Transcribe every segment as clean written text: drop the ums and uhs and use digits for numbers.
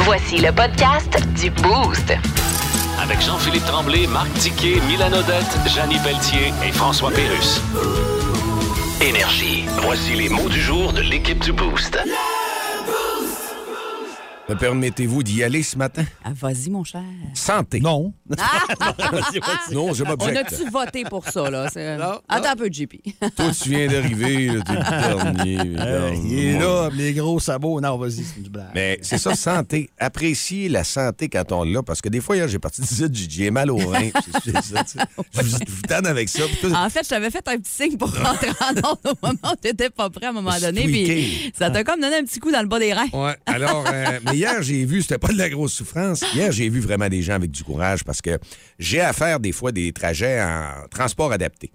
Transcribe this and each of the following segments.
Voici le podcast du Boost. Avec Jean-Philippe Tremblay, Marc Tiquet, Milan Odette, Janine Pelletier et François Pérusse. Énergie. Voici les mots du jour de l'équipe du Boost. Me permettez-vous d'y aller ce matin? Ah, vas-y, mon cher. Santé. Non. Non, je On m'objecte. a-tu voté pour ça, là? Non, Attends un peu, JP. Toi, tu viens d'arriver, là, t'es le dernier. Il est là, les gros sabots. Non, vas-y, c'est une blague. Mais c'est ça, santé. Apprécier la santé quand on l'a. Parce que des fois, hier, j'ai parti de dire j'ai mal au rein. C'est ça, tu sais. Je vous tanne avec ça. Puis tout- En fait, je t'avais fait un petit signe pour rentrer en ordre au moment où t'étais pas prêt à un moment donné. Tweaké. Puis ça t'a comme donné un petit coup dans le bas des reins. Ouais, alors, mais hier, j'ai vu, c'était pas de la grosse souffrance. Hier, j'ai vu vraiment des gens avec du courage parce que j'ai à faire des fois des trajets en transport adapté.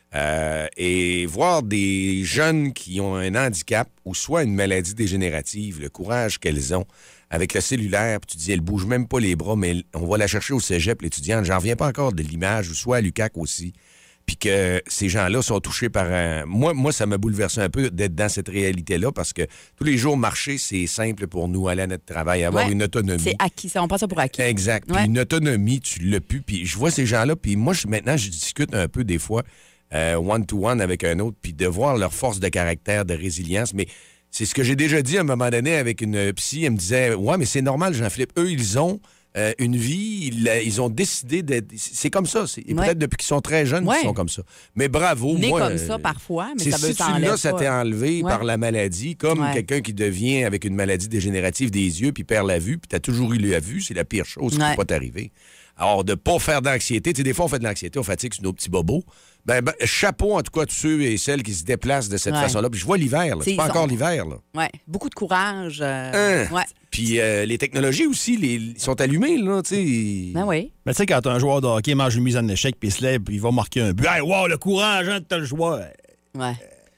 Et voir des jeunes qui ont un handicap ou soit une maladie dégénérative, le courage qu'elles ont avec le cellulaire, puis tu dis, elle bouge même pas les bras, mais on va la chercher au cégep, l'étudiante. J'en reviens pas encore de l'image, ou soit à l'UQAC aussi. Puis que ces gens-là sont touchés par un... Moi, ça m'a bouleversé un peu d'être dans cette réalité-là parce que tous les jours, marcher, c'est simple pour nous, aller à notre travail, avoir Ouais. une autonomie. C'est acquis. On passe ça pour acquis. Exact. Puis Ouais. une autonomie, tu l'as plus. Puis je vois ces gens-là, puis moi, maintenant, je discute un peu des fois one-to-one avec un autre, puis de voir leur force de caractère, de résilience. Mais c'est ce que j'ai déjà dit à un moment donné avec une psy. Elle me disait, ouais, mais c'est normal, Jean-Philippe. Eux, ils ont... une vie, ils ont décidé d'être... C'est comme ça. Et Ouais. peut-être depuis qu'ils sont très jeunes Ouais. qu'ils sont comme ça. Mais bravo, Né moi... comme ça, parfois, mais c'est ça veut si tu t'enlève l'as, ça pas. t'est enlevé Ouais. par la maladie, comme Ouais. quelqu'un qui devient avec une maladie dégénérative des yeux puis perd la vue, puis t'as toujours eu la vue, c'est la pire chose qui Ouais. peut pas t'arriver. Alors, de pas faire d'anxiété, tu sais, des fois, on fait de l'anxiété, on fatigue sur nos petits bobos. Ben, chapeau, en tout cas, à tous ceux et celles qui se déplacent de cette Ouais. façon-là. Puis je vois l'hiver, là. C'est- C'est pas ils encore sont- l'hiver, là. Ouais. Beaucoup de courage. Hein? Ouais. Puis les technologies aussi, ils sont allumées, là, tu sais. Ben oui. Mais tu sais, quand un joueur de hockey mange une mise en échec, puis il se lève, puis il va marquer un but. Hey, wow, le courage, hein, de tel joueur. Ouais.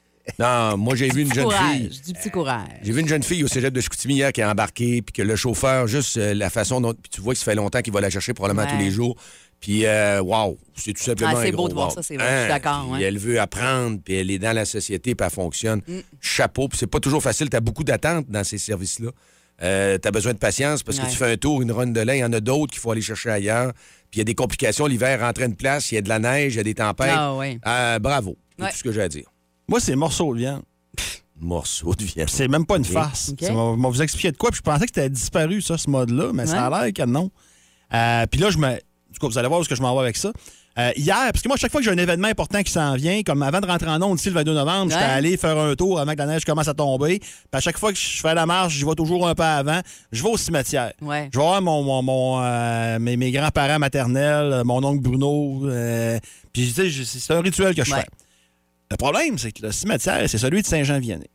Non, moi, j'ai vu une Du jeune courage. fille. Du petit courage. J'ai vu une jeune fille au cégep de Chicoutimi hier qui a embarqué, puis que le chauffeur, juste la façon dont... Puis tu vois que ça fait longtemps qu'il va la chercher probablement Ouais. tous les jours. Puis, wow, c'est tout simplement Ah, c'est un beau gros de voir wow. ça, c'est vrai, je suis d'accord, Puis ouais. elle veut apprendre, puis elle est dans la société, puis elle fonctionne. Chapeau, puis c'est pas toujours facile. T'as beaucoup d'attentes dans ces services-là. T'as besoin de patience parce que Ouais. tu fais un tour, une run de lait. Il y en a d'autres qu'il faut aller chercher ailleurs. Puis il y a des complications. L'hiver rentre une place, il y a de la neige, il y a des tempêtes. Ah, ouais. Bravo. C'est Ouais. tout ce que j'ai à dire. Moi, c'est morceau de viande. Morceau de viande. C'est même pas une Ok. farce. Ok. Ça m'a vous expliquer de quoi, puis je pensais que c'était disparu, ça, ce mode-là, mais ça a l'air que non. Puis là, du coup, vous allez voir où est-ce que je m'en vais avec ça. Hier, parce que moi, chaque fois que j'ai un événement important qui s'en vient, comme avant de rentrer en onde ici le 22 novembre, j'étais Ouais. allé faire un tour avant que la neige commence à tomber. Puis à chaque fois que je fais la marche, j'y vais toujours un peu avant. Je vais au cimetière. Ouais. Je vais voir mes grands-parents maternels, mon oncle Bruno. Puis, tu sais, c'est un rituel que je Ouais. fais. Le problème, c'est que le cimetière, c'est celui de Saint-Jean-Vianney.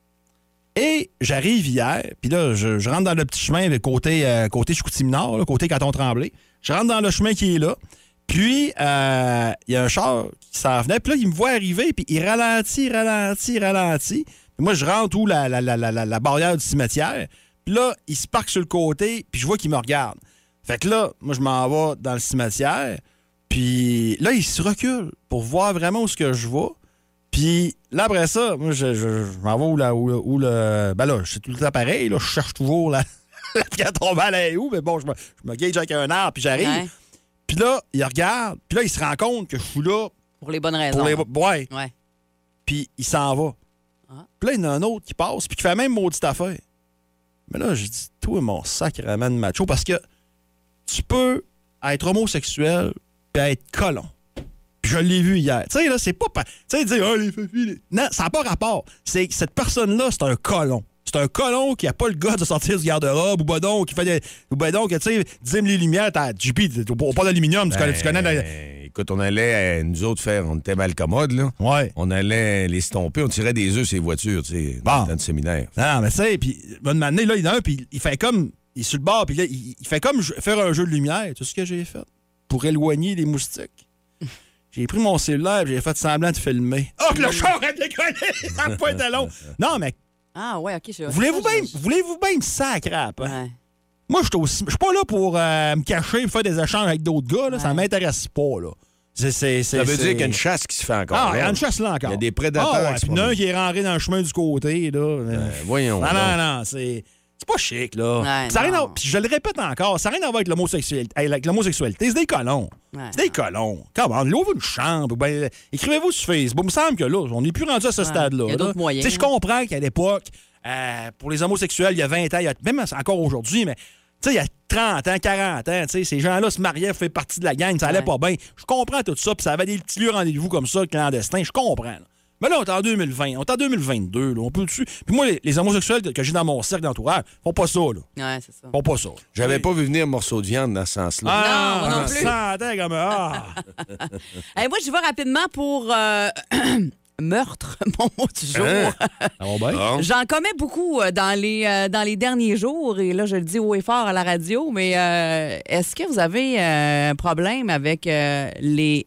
Et j'arrive hier, puis là, je rentre dans le petit chemin, côté Chicoutimi-Nord, là, côté Canton-Tremblay. Je rentre dans le chemin qui est là. Puis, il y a un char qui s'en venait. Puis là, il me voit arriver, puis il ralentit. Puis moi, je rentre où la barrière du cimetière. Puis là, il se parque sur le côté, puis je vois qu'il me regarde. Fait que là, moi, je m'en vais dans le cimetière. Puis là, il se recule pour voir vraiment où ce que je vais. Puis là, après ça, moi, je m'en vais où le... Ben là, c'est tout le temps pareil. Là, je cherche toujours la pierre tombale est où. Mais bon, je me gage avec un arbre, puis j'arrive. Ouais. Puis là, il regarde. Puis là, il se rend compte que je suis là Pour les bonnes raisons. pour les... Ouais. Ouais. Puis il s'en va. Ah. Puis là, il y en a un autre qui passe, puis qui fait la même maudite affaire. Mais là, j'ai dit, toi, mon sacrément de macho, parce que tu peux être homosexuel puis être colon. Puis je l'ai vu hier. Tu sais, là, c'est pas... Tu sais, dire, oh, les filles... Non, ça n'a pas rapport. C'est que cette personne-là, c'est un colon. C'est un colon qui a pas le gars de sortir du garde-robe ou badon, qui fait des... Ou badon, tu sais, dîme les lumières, t'as JP, au port d'aluminium, tu connais... Écoute, on allait, nous autres, on était mal commodes, là. Ouais. On allait les stomper, on tirait des œufs sur les voitures, tu sais, dans le séminaire. Non, mais tu sais, puis, bonne année, là, il y en a un, puis il fait comme... Il est sur le bord, puis là, il fait comme faire un jeu de lumière. Tu sais ce que j'ai fait? Pour éloigner les moustiques. J'ai pris mon cellulaire et j'ai fait semblant de filmer. Oh, que le char a décollé! Ça me pointe long. Non, mais Ah, ouais, OK. voulez-vous bien me sacrap? Hein? Ouais. Moi, je suis pas là pour me cacher et faire des échanges avec d'autres gars. Là. Ça m'intéresse pas, là. Ça veut dire qu'il y a une chasse qui se fait encore. Ah, il y là. a une chasse là encore. Il y a des prédateurs Ah, ouais, qui se puis il y en a un promènent. qui est rentré dans le chemin du côté, là. Voyons. Non, donc. non, non, c'est C'est pas chic, là. Ouais, Ça a rien non. à... Puis je le répète encore, ça n'a rien à voir avec l'homosexualité. C'est des colons. Ouais, C'est des colons. Comment? Louez-vous une chambre. Ben, écrivez-vous sur Facebook. Il me semble que là, on n'est plus rendu à ce stade-là. Il y a d'autres moyens, Tu sais, je comprends qu'à l'époque, pour les homosexuels, il y a 20 ans, même encore aujourd'hui, mais tu sais, il y a 30 ans, 40 ans, tu sais, ces gens-là se mariaient, faisaient partie de la gang, ça allait pas bien. Je comprends tout ça, puis ça avait des petits lieux rendez-vous comme ça, clandestins, je comprends. Là. Mais là, on est en 2020, on est en 2022, là, on peut dessus. Puis moi, les homosexuels que j'ai dans mon cercle d'entourage font pas ça, là. Ouais, c'est ça. Font pas ça. J'avais pas vu venir morceau de viande dans ce sens-là. Non, moi non plus. Ça sentait comme... Moi, je vais rapidement pour meurtre, mon mot du jour. Ça va bien? Bon. J'en commets beaucoup dans les derniers jours, et là, je le dis haut et fort à la radio, mais est-ce que vous avez un problème avec les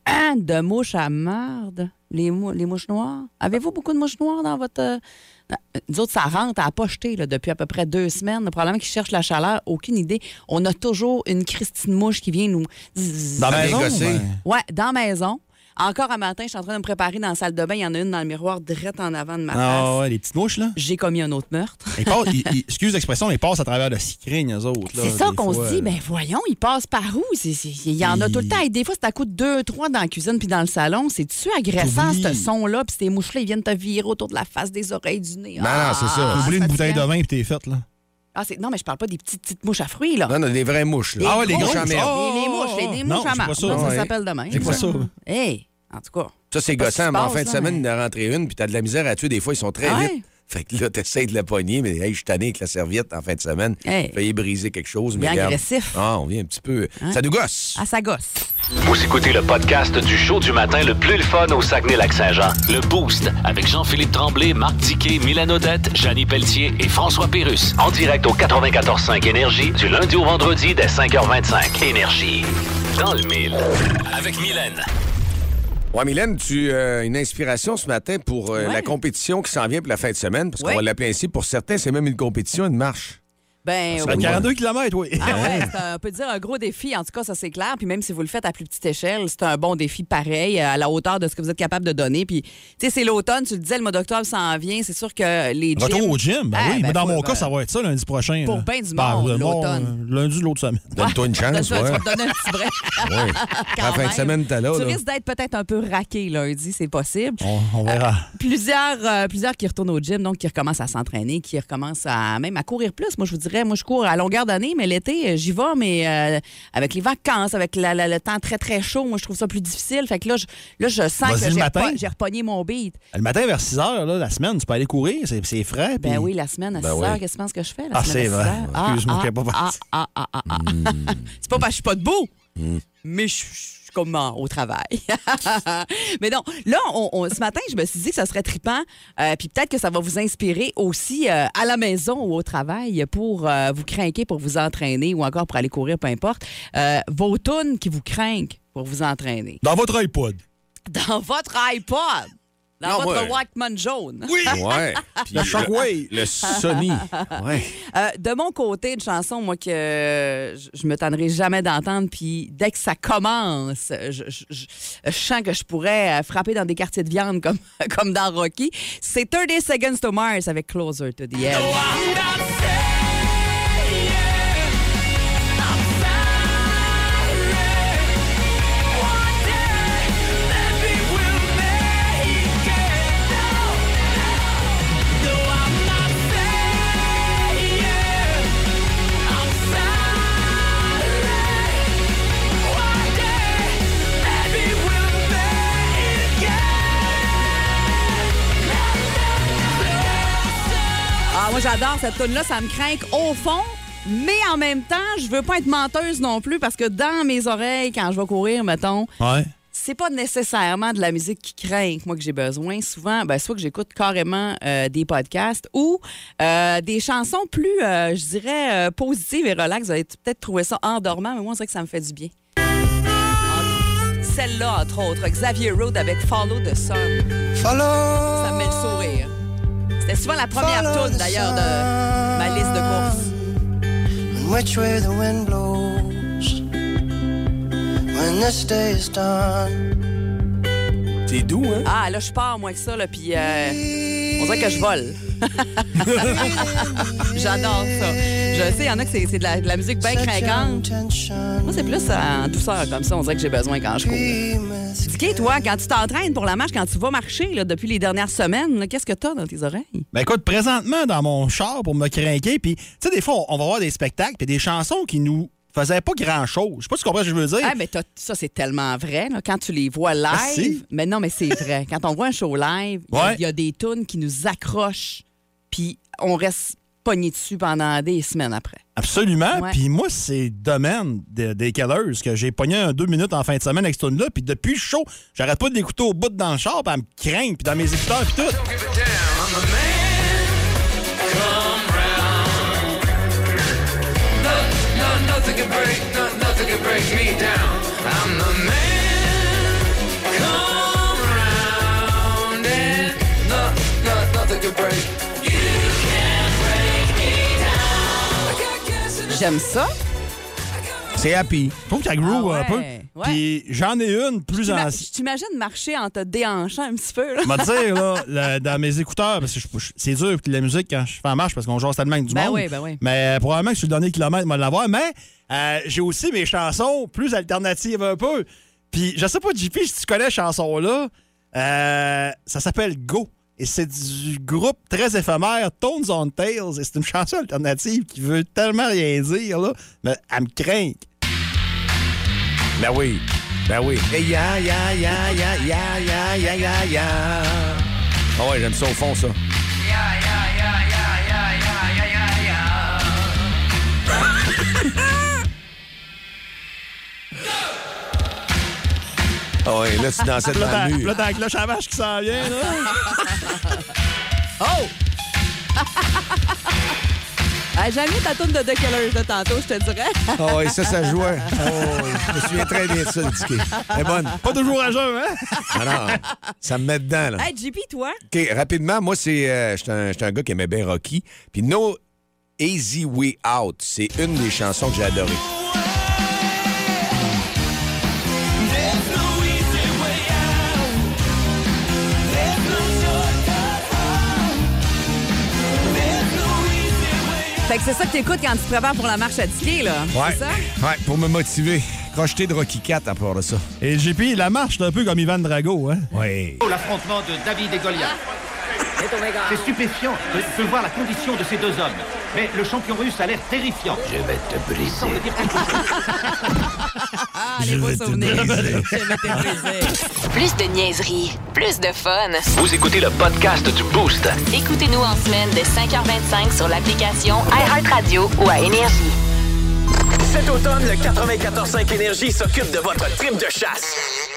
de mouches à marde? Les mouches noires? Avez-vous beaucoup de mouches noires dans votre... Nous autres, ça rentre à la pocheter là, depuis à peu près 2 semaines. Probablement qu'ils cherchent la chaleur. Aucune idée. On a toujours une Christine mouche qui vient nous... Dans la maison? Gosser. Ouais, dans la maison. Encore un matin, je suis en train de me préparer dans la salle de bain. Il y en a une dans le miroir, direct en avant de ma face. Ah ouais, les petites mouches, là. J'ai commis un autre meurtre. Excuse l'expression, ils passent à travers le cicrigne, eux autres. là, C'est ça des qu'on fois, se dit, ben voyons, ils passent par où? Il y en a tout le temps. Et des fois, c'est à coup de 2, 3 dans la cuisine puis dans le salon. C'est-tu agressant, T'oublies. ce son-là? Puis ces mouches-là, ils viennent te virer autour de la face, des oreilles, du nez. Non, c'est ça. Vous voulez une c'est bouteille de fatigant. vin puis t'es faite, là. Non, mais je parle pas des petites mouches à fruits, là. Non, non, des vraies mouches. Là. Ah ouais, les grosses. grosses. Les mouches, les Non, mouches à c'est pas marde. ça. Ça Ouais. s'appelle demain. C'est pas ça. Hey, en tout cas. Ça, c'est Pas ce qui gossant, se mais en passe, fin de là, semaine, mais- d'en rentrer une, puis t'as de la misère à tuer. Des fois, ils sont très Ouais. vite. Fait que là, t'essayes de la pogner, mais hey, je suis tanné avec la serviette en fin de semaine. Hey. Failli briser quelque chose, mais Bien regarde. agressif. Ah, on vient un petit peu... Ça nous gosse. Ah, ça gosse. Vous écoutez le podcast du show du matin le plus le fun au Saguenay-Lac-Saint-Jean. Le Boost avec Jean-Philippe Tremblay, Marc Tiquet, Milan Odette, Janine Pelletier et François Pérusse. En direct au 94.5 Énergie du lundi au vendredi dès 5h25. Énergie. Dans le mille. Avec Mylène. Ouais, Mylène, tu as une inspiration ce matin pour la compétition qui s'en vient pour la fin de semaine, parce qu'on Ouais. va l'appeler ainsi. Pour certains, c'est même une compétition, une marche. Ben, Ça fait 42 km, oui. Ah ouais, on peut dire un gros défi. En tout cas, ça, c'est clair. Puis même si vous le faites à plus petite échelle, c'est un bon défi pareil, à la hauteur de ce que vous êtes capable de donner. Puis, tu sais, c'est l'automne, tu le disais, le mois d'octobre s'en vient. C'est sûr que les gyms... Retour au gym, ben Ah, oui. ben, Mais dans faut- mon ben, cas, ça va être ça lundi prochain. pour là. ben du Par- monde, le l'automne. Lundi de l'autre semaine. Donne-toi une chance, Tu vas ouais. te donner un petit break. Ouais. Quand En fin de même. semaine, t'es là. Tu là. risques d'être peut-être un peu raqué lundi, c'est possible. On verra. Plusieurs qui retournent au gym, donc qui recommencent à s'entraîner, qui recommencent même à courir plus. Moi, je vous dirais, je cours à longueur d'année, mais l'été, j'y vais, mais avec les vacances, avec le temps très, très chaud, moi, je trouve ça plus difficile. Fait que là, je sens Vas-y que le matin. j'ai repogné mon beat. Le matin vers 6 h, là, la semaine, tu peux aller courir, c'est frais. Ben puis- oui, la semaine à 6 oui. heures, qu'est-ce que tu penses que je fais? La Ah, semaine c'est à 6 vrai. heures? Excuse-moi, qu'il y a pas parti. C'est pas parce que je suis pas debout, mais je suis comme au travail. Mais non, là, ce matin, je me suis dit que ça serait trippant, puis peut-être que ça va vous inspirer aussi à la maison ou au travail pour vous craquer, pour vous entraîner ou encore pour aller courir, peu importe. Vos tunes qui vous craignent pour vous entraîner. Dans votre iPod. Dans votre iPod, dans Non, votre moi, Walkman jaune. Oui! Ouais. Puis La Shockwave. Le Sony. Ouais. De mon côté, une chanson, moi, que je me tannerai jamais d'entendre, puis dès que ça commence, je sens que je pourrais frapper dans des quartiers de viande comme dans Rocky. C'est 30 Seconds to Mars avec Closer to the Edge. Ah, moi, j'adore cette tune-là. Ça me craint au fond. Mais en même temps, je veux pas être menteuse non plus parce que dans mes oreilles, quand je vais courir, mettons, Ouais. c'est pas nécessairement de la musique qui craint moi que j'ai besoin. Souvent, soit que j'écoute carrément des podcasts ou des chansons plus, je dirais, positives et relax. Vous allez peut-être trouver ça endormant, mais moi, on dirait que ça me fait du bien. Celle-là, entre autres, Xavier Road avec Follow the Sun. Ça me met le sourire. C'était souvent la première tune, d'ailleurs, de ma liste de courses. Which way the wind blows when this day is done. C'est doux, hein? Ah, là, je pars, moi, que ça, là, puis on dirait dirait que je vole. J'adore ça. Je sais, il y en a que c'est de la musique bien craquante. Moi, c'est plus en douceur comme ça. On dirait que j'ai besoin quand je cours. Dicky, toi, quand tu t'entraînes pour la marche, quand tu vas marcher là, depuis les dernières semaines, là, qu'est-ce que t'as dans tes oreilles? Ben écoute, présentement, dans mon char pour me craquer, puis tu sais, des fois, on va voir des spectacles, puis des chansons qui nous faisaient pas grand-chose. Je sais pas si tu comprends ce que je veux dire. Ah, mais ça, c'est tellement vrai. Là, quand tu les vois live. Merci. Mais non, mais c'est vrai. Quand on voit un show live, il y a des tunes qui nous accrochent, puis on reste pogné dessus pendant des semaines après. Absolument. Ouais. Puis moi, c'est le domaine des Killers que j'ai pogné un 2 minutes en fin de semaine avec ce tune-là. Puis depuis le show, j'arrête pas de l'écouter au bout dans le char, puis elle me craint, puis dans mes écouteurs, puis tout. J'aime ça. C'est happy. Je trouve qu'elle groove un peu. Ouais. Puis j'en ai une plus ancienne. Je t'imagine marcher en te déhanchant un petit peu. Là. Je vais te dire, là, dans mes écouteurs, parce que c'est dur de la musique quand je fais en marche parce qu'on jase tellement avec du monde. Oui. Mais probablement que sur le dernier kilomètre, je vais l'avoir. Mais j'ai aussi mes chansons plus alternatives un peu. Puis je sais pas, JP, si tu connais cette chanson-là, ça s'appelle Go. Et c'est du groupe très éphémère, Tones on Tails. Et c'est une chanson alternative qui veut tellement rien dire, là. Mais elle me craint. Ben oui. Hey, ya. Ah ouais, j'aime ça au fond, ça. Ah ouais, là, tu dansais devant le mur. Là, t'as la cloche à vache qui s'en vient, là. Oh! J'aime mieux ta toune de The Killers de tantôt, je te dirais. Ah oui, ça jouait. Oh, je me souviens très bien de ça, le ticket. Elle est bonne. Pas toujours à jeun, hein? Ah non, ça me met dedans, là. Hey, JP, toi? OK, rapidement, moi, j'étais un gars qui aimait bien Rocky. Puis No Easy Way Out, c'est une des chansons que j'ai adorées. Fait que c'est ça que t'écoutes quand tu te prépares pour la marche à Dicky, là. Ouais. C'est ça? Ouais, pour me motiver. Crocheté de Rocky 4 à part de ça. Et JP, la marche, c'est un peu comme Ivan Drago, hein? Oui. L'affrontement de David et Goliath. C'est stupéfiant de voir la condition de ces deux hommes. Mais le champion russe a l'air terrifiant. Je vais te briser. Les beaux souvenirs. Je vais te briser. Plus de niaiserie, plus de fun. Vous écoutez le podcast du Boost. Écoutez-nous en semaine de 5h25 sur l'application iHeartRadio ou à Énergie. Cet automne, le 94.5 Énergie s'occupe de votre trip de chasse.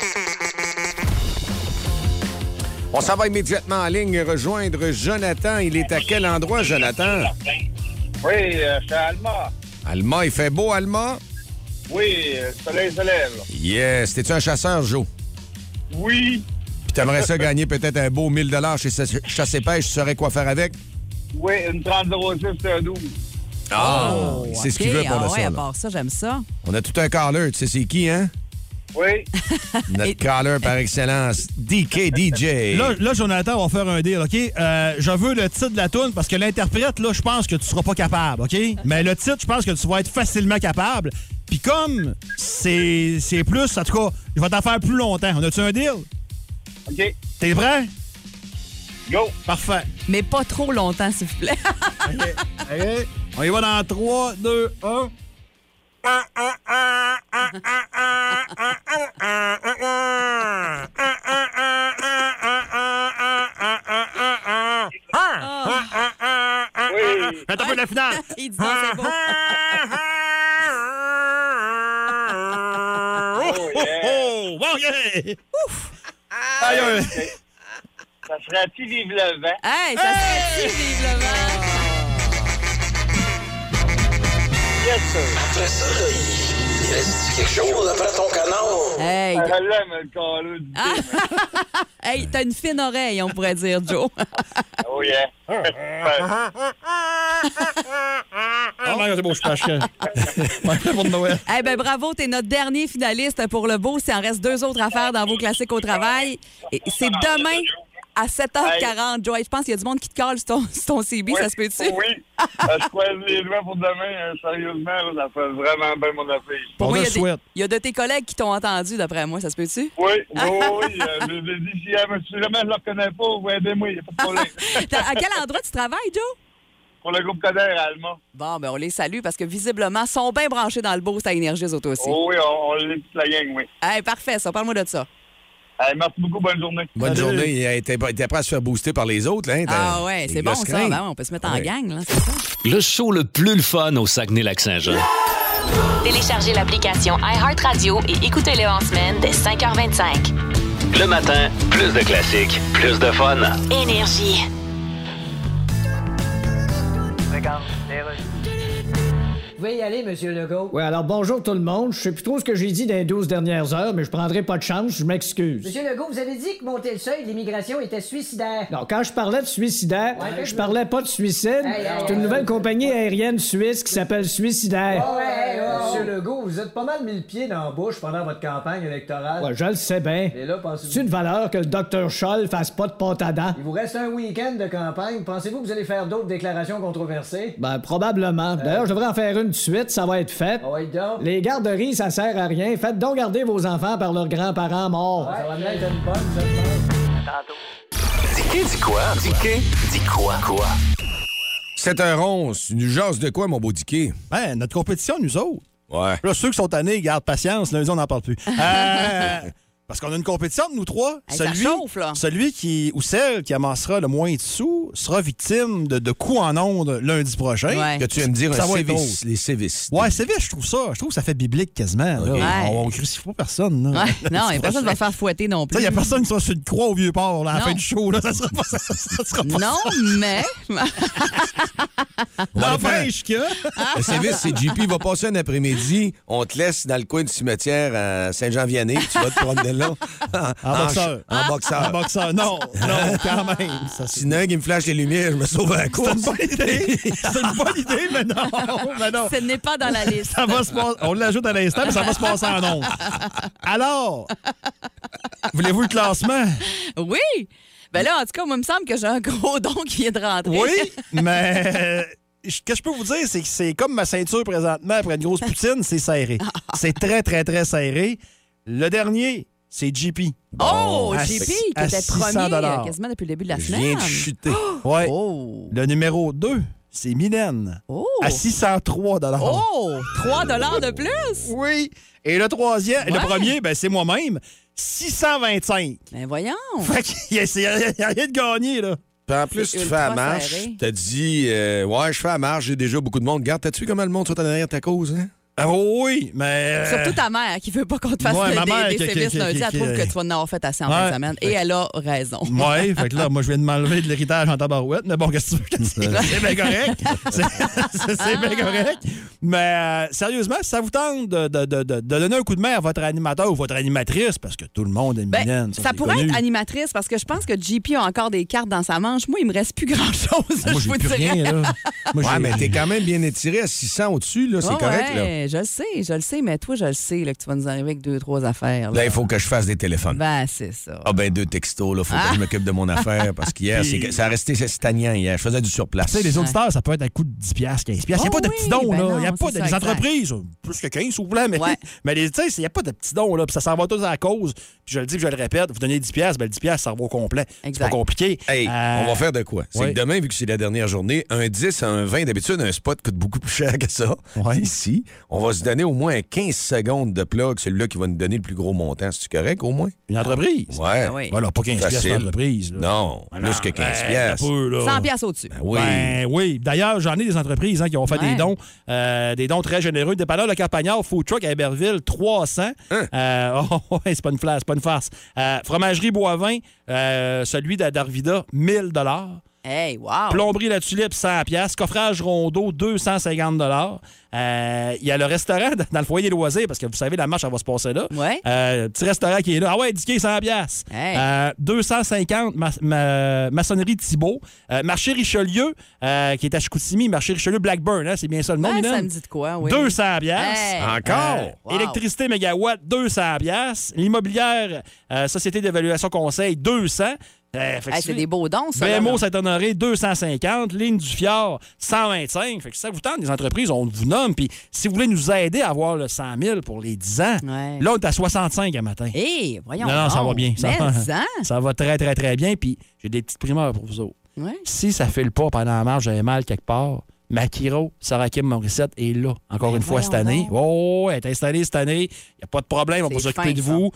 On s'en va immédiatement en ligne rejoindre Jonathan. Il est à quel endroit, Jonathan? Oui, c'est Alma. Alma, il fait beau, Alma? Oui, le soleil se lève. Yes. T'es-tu un chasseur, Joe? Oui. Puis t'aimerais ça gagner peut-être un beau 1000 $ chez Chasse et Pêche. Tu saurais quoi faire avec? Oui, une 30-06, c'est un 12. Oh! C'est ce qu'il veut pour ah le ouais, à sol. part ça, j'aime ça. On a tout un caller. Tu sais c'est qui, hein? Oui. Notre caller par excellence, DK DJ. Là, Jonathan, on va faire un deal, OK? Je veux le titre de la toune parce que l'interprète, là, je pense que tu seras pas capable, OK? Mais le titre, je pense que tu vas être facilement capable. Puis comme c'est plus, en tout cas, je vais t'en faire plus longtemps. On a-tu un deal? OK. T'es prêt? Go. Parfait. Mais pas trop longtemps, s'il vous plaît. OK. On y va dans 3, 2, 1. Oui. Attends un peu la finale. Il dit non, c'est beau. Oh, yeah. Oh, bon, yeah. Ouf. Aïe, aïe. Ça serait-tu vive le vent? Hey, ça serait-tu, vive le vent? Yes, sir. Après ça, là, il reste quelque chose après ton canard. Hey, Elle l'aime, le calot du film. hey, t'as une fine oreille, on pourrait dire, Joe. Oh, yeah. Oh, non, c'est beau, je suis pas chiant. Pour Noël. Eh ben bravo, t'es notre dernier finaliste pour le beau. Il en reste 2 autres à faire dans vos classiques au travail. Et c'est demain À 7h40, Joe. Je pense qu'il y a du monde qui te colle sur ton CB, Oui, ça se peut-tu? Oui. Je croise les doigts pour demain. Sérieusement, là, ça fait vraiment bien mon affaire. Pour On moi, le il souhaite. y a de tes collègues qui t'ont entendu, d'après moi, ça se peut-tu? Oui. Je dis, si jamais je ne le reconnais pas, vous aidez-moi, il n'y a pas de problème. À quel endroit tu travailles, Joe? Pour le groupe Coder à Alma. Bon, ben on les salue parce que visiblement, ils sont bien branchés dans le boost à Énergie, eux autres aussi. Oh oui, on l'est toute la gang, oui. Hey, parfait, ça. Parle-moi de ça. Hey, merci beaucoup, bonne journée. Bonne journée. Il était prêt à se faire booster par les autres. Hein? Ah ouais, c'est bon ça. Ben, on peut se mettre en gang, là, c'est ça. Le show le plus le fun au Saguenay-Lac-Saint-Jean. Téléchargez l'application iHeartRadio et écoutez-le en semaine dès 5h25. Le matin, plus de classiques, plus de fun. Énergie. Vous pouvez y aller, Monsieur Legault. Oui, alors bonjour tout le monde. Je sais plus trop ce que j'ai dit dans les 12 dernières heures, mais je prendrai pas de chance, je m'excuse. Monsieur Legault, vous avez dit que monter le seuil de l'immigration était suicidaire. Non, quand je parlais de suicidaire, Ouais, je parlais pas de suicide. C'est une nouvelle compagnie aérienne suisse qui s'appelle Suicidaire. Monsieur Legault, vous êtes pas mal mis le pied dans la bouche pendant votre campagne électorale. Ouais, je le sais bien. Et là, pensez-vous... C'est une valeur que le Dr Scholl fasse pas de pâte à dents. Il vous reste un week-end de campagne. Pensez-vous que vous allez faire d'autres déclarations controversées? Ben, probablement. D'ailleurs, je devrais en faire une de suite, ça va être fait. Ah ouais, donc. Les garderies, ça sert à rien. Faites donc garder vos enfants par leurs grands-parents morts. Ça va bien être une bonne, ça, je pense. Dicky dit quoi? Dicky dit quoi? Quoi? 7h11, tu nous jases de quoi, mon beau Dicky? Ben, notre compétition, nous autres. Ouais. Là, ceux qui sont tannés, gardent patience. Lundi, on n'en parle plus. Parce qu'on a une compétition de nous trois. Hey, ça chauffe, là. Celui qui, ou celle qui amassera le moins de sous sera victime de coups en ondes lundi prochain. Ouais. Que tu viens de dire Ça un va être sévice, drôle. les sévices. Ouais, sévice, je trouve ça. Je trouve que ça fait biblique quasiment. Là. Ouais. On crucifie pas personne. Là. Ouais. Non, il n'y a personne qui va se faire fouetter non plus. Il n'y a personne qui sera sur une croix au Vieux-Port là, à la Non. fin du show. Là. Ça sera pas Non, mais... N'empêche que... Le sévice, c'est JP. Il va passer un après-midi. On te laisse dans le coin du cimetière à Saint-Jean-Vianney. Tu vas te promener là. En boxeur. En boxeur. En boxeur. Non, quand même. Ça, c'est... Sinon, il me flash les lumières, je me sauve à la course. C'est une bonne idée. C'est une bonne idée, mais non. Ce n'est pas dans la liste. Ça va se passer. On l'ajoute à l'instant, mais ça va se passer en ondes. Alors, voulez-vous le classement? Oui! Ben là, en tout cas, moi, il me semble que j'ai un gros don qui vient de rentrer. Oui, mais ce que je peux vous dire, c'est que c'est comme ma ceinture présentement après une grosse poutine, c'est serré. C'est très, très, très serré. Le dernier, c'est JP. Oh, À JP, six- qui à était 600 premier quasiment depuis le début de la Je semaine. viens de chuter. Ouais. Oh! Le numéro 2, c'est Mylène. Oh! À 603 $. Oh! 3 $ de plus? Oui. Et le troisième, Ouais. le premier, ben, c'est moi-même. 625. Ben voyons! Fait qu'il y a rien de gagné, là. Puis en plus, C'est tu fais la ultra marche. serré. T'as dit, ouais, je fais la marche, j'ai déjà beaucoup de monde. Regarde, t'as-tu vu comment le monde soit en arrière de ta cause, hein? Ah oui, mais... Surtout ta mère qui veut pas qu'on te fasse Ouais, ma mère des qui- sévices lundi. Elle trouve que tu vas en avoir fait assez en fin de semaine. Et elle a raison. Oui, fait que là, moi, je viens de m'enlever de l'héritage en tabarouette, mais bon, qu'est-ce que tu veux que je te dise? C'est bien correct. C'est bien correct. Mais sérieusement, si ça vous tente de donner un coup de main à votre animateur ou votre animatrice, parce que tout le monde est Ben, Mylène, ça c'est pourrait connu. être animatrice parce que je pense que JP a encore des cartes dans sa manche. Moi, il me reste plus grand-chose. Moi, je j'ai vous plus dirais. rien, là. Moi, Ouais, j'ai- mais t'es quand même bien étiré à 600 au-dessus, là, c'est Ouais, correct, là. ouais, je le sais, mais toi, je le sais là, que tu vas nous arriver avec 2-3 affaires. Là, Là, il faut que je fasse des téléphones. Ben, c'est ça. Ah ben 2 textos, là, faut que je m'occupe de mon affaire parce qu'hier, ça a resté stagnant hier. Je faisais du surplace. Tu sais, les auditeurs, ça peut être un coup de 10$, 15$. Il n'y a Oh pas de oui, petits dons, ben là. non, Il n'y a pas c'est des ça, entreprises, plus que 15, s'il vous plaît, mais, Ouais. mais tu sais, il n'y a pas de petits dons, là. Puis ça s'en va tous à la cause. Puis je le dis, puis je le répète, vous donnez 10$, ben le 10$, ça va au complet. C'est Exact. pas compliqué. Hey, on va faire de quoi? C'est oui. que demain, vu que c'est la dernière journée, un 10 à un 20, d'habitude, un spot coûte beaucoup plus cher que ça. Ouais. Ici, on va se donner au moins 15 secondes de plug, celui-là qui va nous donner le plus gros montant. C'est-tu correct, au moins? Une entreprise? Ouais. Ah oui. Voilà, pas 15$ Facile. l'entreprise. là. Non, Ah plus que 15 un piastres. peu, là. 100 piastres au-dessus. Ben oui. Ben oui. D'ailleurs, j'en ai des entreprises qui ont fait Ouais. des dons très généreux. Dépanneur Le Campagnard, Food Truck à Héberville, 300. Ouais, c'est pas une farce, c'est pas une farce. Fromagerie Boivin, celui d'Arvida, 1000 $. Hey, wow! Plomberie La Tulipe, 100$. Coffrage Rondeau, 250 $. Il y a le restaurant dans le foyer des loisirs, parce que vous savez, la marche, elle va se passer là. Ouais. Petit restaurant qui est là. Ah ouais, Dicky, 100$. Hey. 250, maçonnerie Thibault. Marché Richelieu, qui est à Chicoutimi. Marché Richelieu Blackburn, hein, c'est bien ça le nom, Ben, Mylène? ça me dit de quoi, oui. 200$. Hey. Encore? Wow. Électricité mégawatt, 200$. L'immobilière, Société d'évaluation conseil, 200$. C'est des beaux dons, ça. BMO Saint-Honoré, 250. Ligne du Fjord, 125. Fait que si ça vous tente, les entreprises, on vous nomme. Puis si vous voulez nous aider à avoir le 100 000 pour les 10 ans, là, on est à 65 à matin. Voyons. Non, ça va bien. Ça va très, très, très bien. Puis j'ai des petites primeurs pour vous autres. Ouais. Si ça fait le pas pendant la marche, j'avais mal quelque part, Makiro, Sarakim Morissette est là, encore une fois, cette année. Oh, elle est installée cette année. Il n'y a pas de problème, on va s'occuper de vous.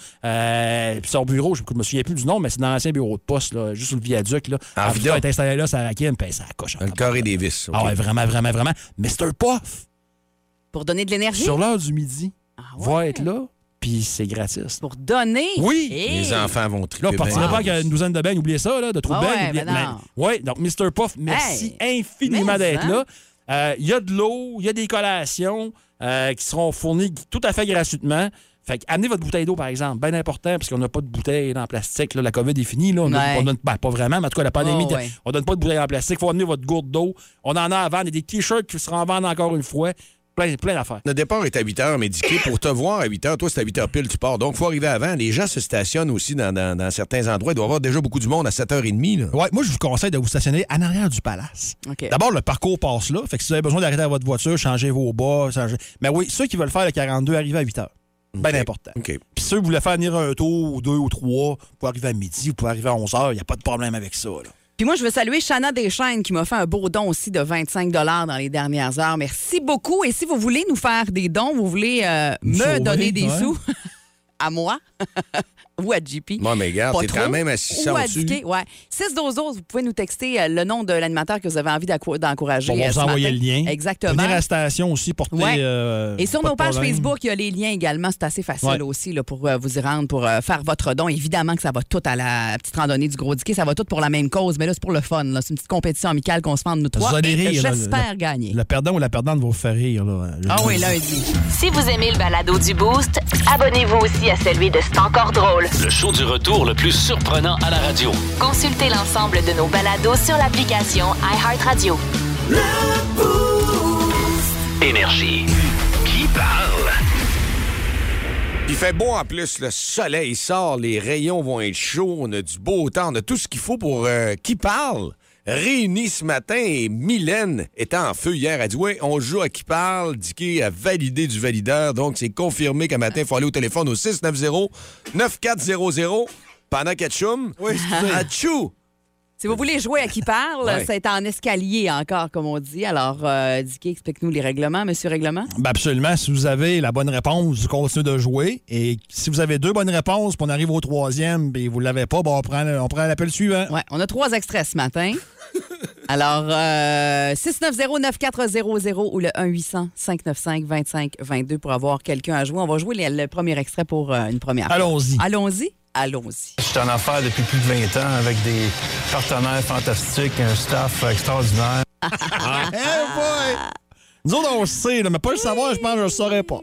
Puis son bureau, je me souviens plus du nom, mais c'est dans l'ancien bureau de poste, là, juste sous le viaduc. Là. Elle est installée là, Sarakim, puis ça coche. Le carré des vis. Okay. Ah ouais, vraiment, vraiment, vraiment. Mr. Puff. Pour donner de l'énergie. Sur l'heure du midi, va être là. Puis c'est gratis. Pour donner? Oui! Les enfants vont triper. Là, on partira pas avec une douzaine de beignes, oubliez ça, là, de trous de beignes. Oui, donc Mr. Puff, merci infiniment d'être là. Il y a de l'eau, il y a des collations qui seront fournies tout à fait gratuitement. Fait que amenez votre bouteille d'eau, par exemple. Bien important, parce qu'on n'a pas de bouteille en plastique. Là, la COVID est finie. Là. On donne, pas vraiment, mais en tout cas, la pandémie, on donne pas de bouteille en plastique. Il faut amener votre gourde d'eau. On en a à vendre. Il y a des T-shirts qui seront en vente encore une fois. Plein d'affaires. Le départ est à 8 h, mais Dicky, pour te voir à 8 h, toi, c'est à 8 h pile, tu pars. Donc, il faut arriver avant. Les gens se stationnent aussi dans certains endroits. Il doit y avoir déjà beaucoup du monde à 7h30. Oui, moi, je vous conseille de vous stationner en arrière du palace. Okay. D'abord, le parcours passe là. Fait que si vous avez besoin d'arrêter à votre voiture, changer vos bas, Mais oui, ceux qui veulent faire le 42, arrivez à 8 h. Bien important. Okay. Puis ceux qui voulaient faire venir un tour, ou 2 ou 3, vous pouvez arriver à midi, vous pouvez arriver à 11 h. Il n'y a pas de problème avec ça, là. Puis moi, je veux saluer Chana Deschaines qui m'a fait un beau don aussi de 25 $ dans les dernières heures. Merci beaucoup. Et si vous voulez nous faire des dons, vous voulez me donner des sous à moi ou à JP. Moi, mais regarde, t'es quand même à 600 dessus. Ouais. 6-12-12, vous pouvez nous texter le nom de l'animateur que vous avez envie d'encourager. On va vous envoyer le lien. Exactement. Venir à la station aussi, porter... Et sur nos pages Facebook, il y a les liens également. C'est assez facile aussi là, pour vous y rendre, pour faire votre don. Évidemment que ça va tout à la petite randonnée du Gros Diquet. Ça va tout pour la même cause, mais là, c'est pour le fun. Là. C'est une petite compétition amicale qu'on se fait entre nous trois. J'espère gagner. Le perdant ou la perdante va vous faire rire. Là. Oui, lundi. Si vous aimez le balado du Boost, abonnez-vous aussi à celui de C'est encore drôle. Le show du retour le plus surprenant à la radio. Consultez l'ensemble de nos balados sur l'application iHeartRadio. Énergie. Qui parle? Il fait beau en plus, le soleil sort, les rayons vont être chauds, on a du beau temps, on a tout ce qu'il faut pour Qui parle? Réunis ce matin et Mylène était en feu hier. Elle dit oui, on joue à Qui parle. Dicky a validé du valideur. Donc, c'est confirmé qu'un matin, il faut aller au téléphone au 690-9400 pendant qu'Atchoum. Oui, Atchou! Si vous voulez jouer à Qui parle, c'est en escalier encore, comme on dit. Alors, Dicky, explique-nous les règlements, monsieur Règlement. Ben absolument. Si vous avez la bonne réponse, vous continuez de jouer. Et si vous avez 2 bonnes réponses, puis on arrive au 3e, et vous ne l'avez pas, on prend l'appel suivant. Oui, on a 3 extraits ce matin. Alors, 690-9400 ou le 1-800-595-2522 pour avoir quelqu'un à jouer. On va jouer le premier extrait pour une première fois. Allons-y. Je suis en affaires depuis plus de 20 ans avec des partenaires fantastiques, un staff extraordinaire. Nous autres, on le sait, là, mais pas le savoir, je pense que je ne le saurais pas.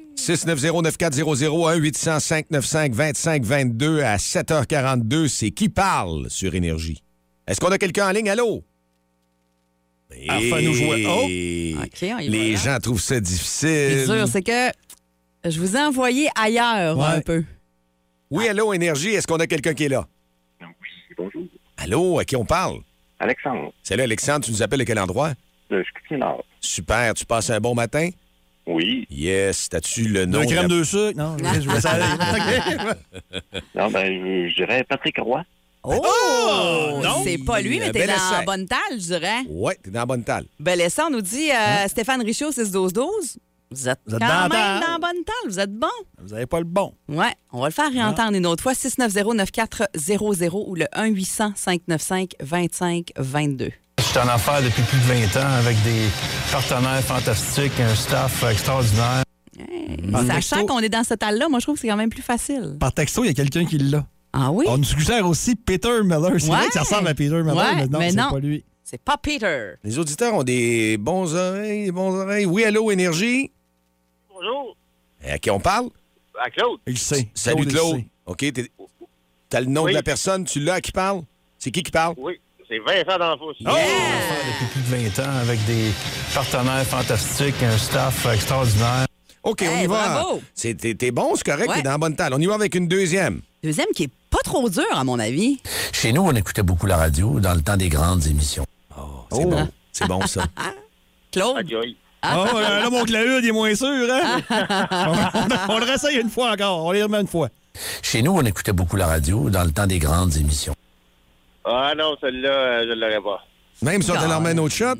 690-9400, 1-800-595-2522 à 7h42, c'est Qui parle sur Énergie. Est-ce qu'on a quelqu'un en ligne? Allô? Enfin, nous jouer. Oh! Okay, les gens trouvent ça difficile. C'est sûr, c'est que je vous ai envoyé ailleurs un peu. Oui, allô, Énergie, est-ce qu'on a quelqu'un qui est là? Oui, bonjour. Allô, à qui on parle? Alexandre. Salut, Alexandre, tu nous appelles de quel endroit? De Chicoutimi-Nord. Super, tu passes un bon matin? Oui. Yes, t'as-tu le nom? De crème de sucre? Non, je vais ça aller. Non, je dirais Patrick Roy. Oh! Non, c'est pas lui, mais t'es dans la bonne talle, je dirais. Oui, t'es dans la bonne talle. Bel essai, on nous dit Stéphane Richaud, 6-12-12. Vous êtes quand même dans la bonne talle, vous êtes bon. Vous n'avez pas le bon. Ouais, on va le faire réentendre une autre fois. 690-9400 ou le 1-800-595-2522. Je suis en affaires depuis plus de 20 ans avec des partenaires fantastiques, un staff extraordinaire. Sachant qu'on est dans cette talle-là, moi, je trouve que c'est quand même plus facile. Par texto, il y a quelqu'un qui l'a. Ah oui? On nous suggère aussi Peter Miller. C'est vrai que ça ressemble à Peter Miller, mais non, c'est pas lui. C'est pas Peter. Les auditeurs ont des bons oreilles, Oui, allô, Énergie? Bonjour. À qui on parle? À Claude. Il sait. Salut, Claude. OK, t'as le nom de la personne, tu l'as à qui parle? C'est qui parle? Oui, c'est Vincent D'Anfos. Yeah! Depuis plus de 20 ans avec des partenaires fantastiques, un staff extraordinaire. OK, on y va. Bravo. T'es bon, c'est correct, t'es dans la bonne talle. On y va avec une deuxième. Deuxième qui est pas trop dur, à mon avis. Chez nous, on écoutait beaucoup la radio dans le temps des grandes émissions. C'est bon. C'est bon, ça. Claude? Oh, là, mon Claude, il est moins sûr, hein? on le réessaye une fois encore. On les remet une fois. Chez nous, on écoutait beaucoup la radio dans le temps des grandes émissions. Ah non, celle-là, je ne l'aurais pas. Même si on te leur met un autre shot?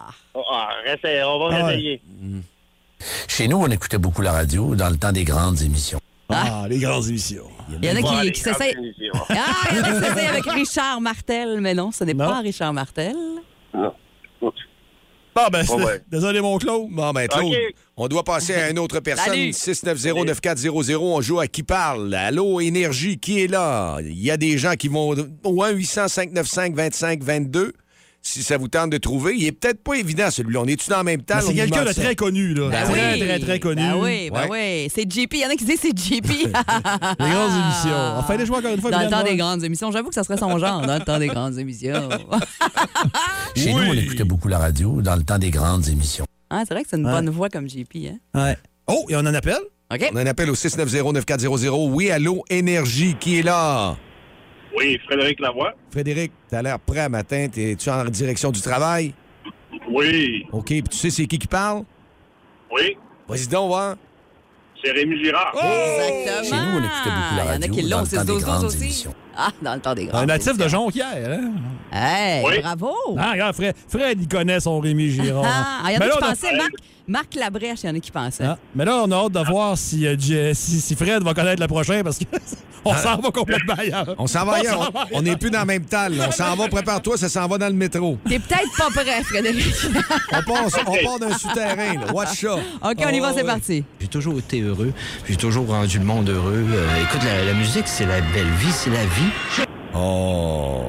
On va réessayer. Chez nous, on écoutait beaucoup la radio dans le temps des grandes émissions. Ah, les grandes émissions. Il y en a qui s'essayent. Il y en a qui s'essayent avec Richard Martel, mais non, ce n'est pas Richard Martel. Non. Ah, ben, désolé, mon Claude. Bon, ben, Claude, on doit passer à une autre personne. 690-9400. On joue à Qui parle? Allô, Énergie, qui est là? Il y a des gens qui vont au 1-800-595-2522. Si ça vous tente de trouver, il est peut-être pas évident, celui-là. On est-tu dans le même temps? C'est quelqu'un de très connu, là. Très connu. Ben oui. C'est JP. Il y en a qui disent c'est JP. Les grandes émissions. Enfin, les joueurs, encore une fois. Dans le temps des grandes émissions. J'avoue que ça serait son genre, dans le temps des grandes émissions. Chez nous, on écoutait beaucoup la radio dans le temps des grandes émissions. Ah, c'est vrai que c'est une bonne voix comme JP, hein? Ouais. Oh, et on en appelle? OK. On en appelle au 690-9400. Oui, allô, Énergie, qui est là? Oui, Frédéric Lavoie. Frédéric, t'as l'air prêt matin. Es-tu en direction du travail? Oui. OK, puis tu sais c'est qui parle? Oui. Vas-y donc, voir. C'est Rémi Girard. Exactement. Chez nous, on écoutait beaucoup la radio. Il y en a qui l'ont, dans le temps des 6-12-12 grandes aussi. émissions. Ah, dans le temps des grandes Un natif émissions. de Jonquière, hein? Hey, Oui. bravo! Ah, regarde, Fred, il connaît son Rémi Girard. Il y en Mais a là, qui on a- pensaient, Marc Labrèche, il y en a qui pensaient. Ah, mais là, on a hâte de voir si Fred va connaître le prochain parce qu'on s'en va complètement ailleurs. On s'en va ailleurs. On n'est plus dans le même tal. Là. On s'en va, prépare-toi, ça s'en va dans le métro. T'es peut-être pas prêt, Frédéric. On part d'un souterrain. Là. Watch ça. OK, on y va, c'est parti. J'ai toujours été heureux. J'ai toujours rendu le monde heureux. Écoute, la musique, c'est la belle vie, c'est la vie. Oh.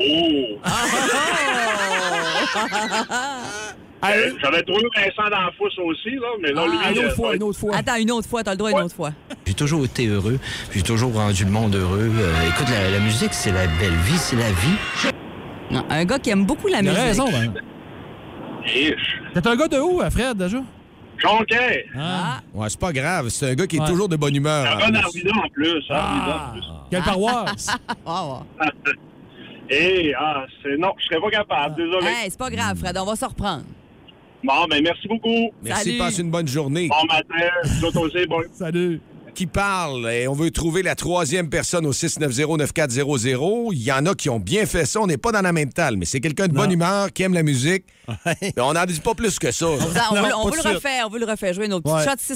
J'avais trouvé Vincent D'Anfous aussi, là, mais là, lui... Une autre fois. Attends, une autre fois, t'as le droit une autre fois. J'ai toujours été heureux. J'ai toujours rendu le monde heureux. Écoute, la musique, c'est la belle vie, c'est la vie. Non, un gars qui aime beaucoup la Il a musique. raison, ben. T'es un gars de où, Fred, déjà? Jonquière. Ouais, c'est pas grave. C'est un gars qui est Ouais. toujours de bonne humeur. Un gars d'Arvida en plus. Quelle paroisse? Non, je serais pas capable, désolé. Hey, c'est pas grave, Fred, on va se reprendre. Bon, ben merci beaucoup. Merci, Salut. passe une bonne journée. Bon matin, vous autres aussi, bon. Salut. Qui parle? Et on veut trouver la troisième personne au 690-9400. Il y en a qui ont bien fait ça. On n'est pas dans la même talle, mais c'est quelqu'un de bonne humeur, qui aime la musique. Et on n'en dit pas plus que ça. On vous le refait. Jouer nos petits shots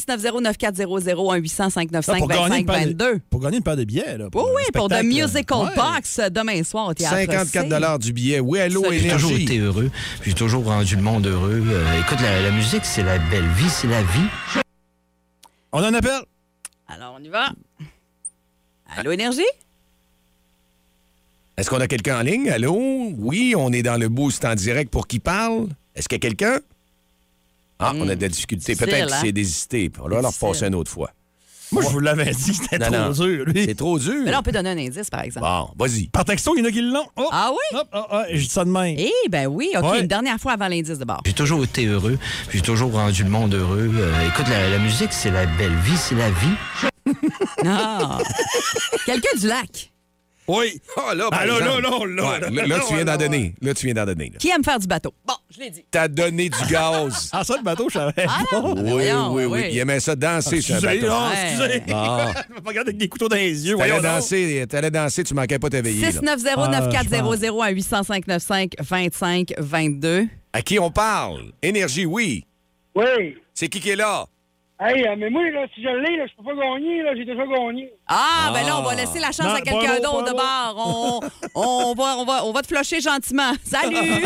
690-9400-1-800-595-2522. Pour gagner une paire de billets, là. Oui, pour The Musical Ouais. Box demain soir au Théâtre 54 du billet. Oui, allô, Salut. J'ai toujours Énergie. été heureux. J'ai toujours rendu le monde heureux. Écoute, la musique, c'est la belle vie, c'est la vie. On en appelle? Alors, on y va. Allô, Énergie? Est-ce qu'on a quelqu'un en ligne? Allô? Oui, on est dans le boost en direct pour Qui parle? Est-ce qu'il y a quelqu'un? Ah, on a de la difficulté. difficile, Peut-être hein? qu'il s'est désisté. On va leur passer une autre fois. Moi, je vous l'avais dit, c'était Non, trop dur, lui. C'est trop dur. Mais là, on peut donner un indice, par exemple. Bon, vas-y. Par texto, il y en a qui l'ont. Oh, Ah oui? je dis ça de même. Eh ben oui, OK, Ouais. une dernière fois avant l'indice de bord. J'ai toujours été heureux. J'ai toujours rendu le monde heureux. Écoute, la musique, c'est la belle vie, c'est la vie. Ah! Quelqu'un du lac. Oui. Ah, là, par Ah, là, exemple. là, Ouais, là, tu viens d'en donner. Là, tu viens d'en donner. là. Qui aime faire du bateau? Bon, je l'ai dit. T'as donné du gaz. Ah, ça, le bateau, je savais. Ah non? Ben Oui, voyons, oui, oui. oui. Il aimait ça danser sur un Excusez, bateau. là, Ouais. excusez. Bon. Je me regarde avec des couteaux dans les yeux. T'allais voyons donc. danser, tu manquais pas t'éveiller. là. 690-9400 à 800-595-2522. À qui on parle? Énergie, oui. Oui. C'est qui est là? Hey, mais moi, là, si je l'ai, là, je peux pas gagner, là, j'ai déjà gagné. Ah, ben là, on va laisser la chance Non, à quelqu'un pas d'autre de bon. bord. On va te flusher gentiment. Salut!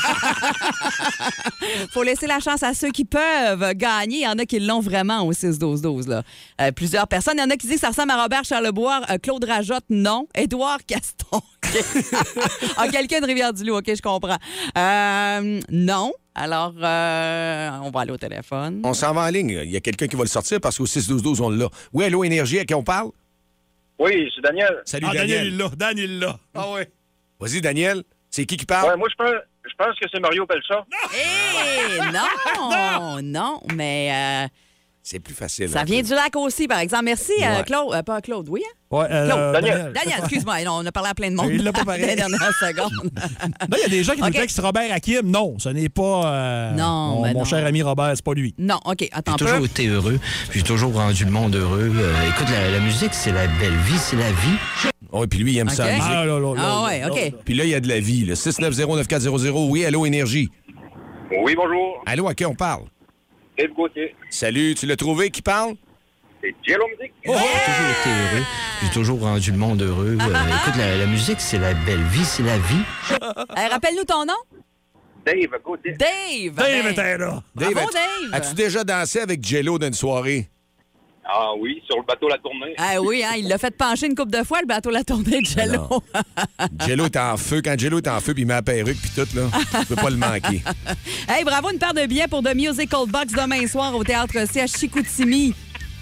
Faut laisser la chance à ceux qui peuvent gagner. Il y en a qui l'ont vraiment au 6-12-12. Là. Plusieurs personnes. Il y en a qui disent que ça ressemble à Robert Charlebois. Claude Rajotte, non. Édouard Caston. Ah, quelqu'un de Rivière-du-Loup, OK, je comprends. Non. Alors, on va aller au téléphone. On s'en va en ligne. Il y a quelqu'un qui va le sortir parce qu'au 6-12-12, on l'a. Oui, allô, Énergie, à qui on parle? Oui, c'est Daniel. Salut, Ah, Daniel. il l'a. Dan, il l'a. Ah, ouais. Vas-y, Daniel. C'est qui parle? Ouais, moi, je pense que c'est Mario Pelsa. Eh, non, mais C'est plus facile. Ça vient du lac aussi, par exemple. Merci, Claude. Pas Claude, oui? Ouais, Claude. Daniel, excuse-moi. Non, on a parlé à plein de monde. Il l'a pas pareil. Les dernières secondes. Là, il y a des gens qui nous textent Robert Hakim. Non, ce n'est pas mon cher ami Robert, c'est pas lui. Non, OK, attends un peu. J'ai toujours été heureux, j'ai toujours rendu le monde heureux. Écoute, la musique, c'est la belle vie, c'est la vie. Oui, puis lui, il aime ça. La musique. Ouais, OK. Puis là, il y a de la vie. 690-9400. Oui, allô, Énergie. Oui, bonjour. Allô, à qui on parle? Dave Gauthier. Salut, tu l'as trouvé? Qui parle? C'est Jello Music. J'ai toujours été heureux, j'ai toujours rendu le monde heureux. Écoute, la musique, c'est la belle vie, c'est la vie. Rappelle-nous ton nom. Dave Gauthier. Dave était là. Bravo, Dave. As-tu déjà dansé avec Jello dans une soirée? Ah oui, sur le bateau La Tournée. Ah oui, hein, il l'a fait pencher une couple de fois, le bateau La Tournée de Jello. Jello est en feu. Quand Jello est en feu, puis il met la perruque, puis tout, là, tu peux pas le manquer. Hey, bravo, une paire de billets pour The Musical Box demain soir au Théâtre C à Chicoutimi.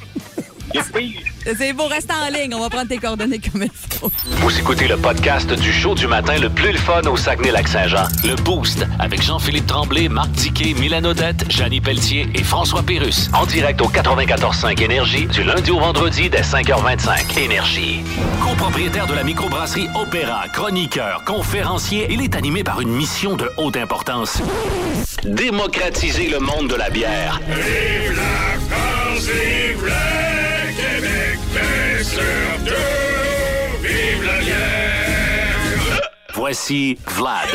C'est beau, reste en ligne. On va prendre tes coordonnées comme il faut. Vous écoutez le podcast du show du matin le plus le fun au Saguenay-Lac-Saint-Jean. Le Boost avec Jean-Philippe Tremblay, Marc Diquet, Milan Odette, Janie Pelletier et François Pérusse. En direct au 94.5 Énergie du lundi au vendredi dès 5h25. Énergie. Copropriétaire de la microbrasserie Opéra, chroniqueur, conférencier, il est animé par une mission de haute importance. Démocratiser le monde de la bière. Vive la France, vive le Québec, mais surtout, vive la bière! Voici Vlad.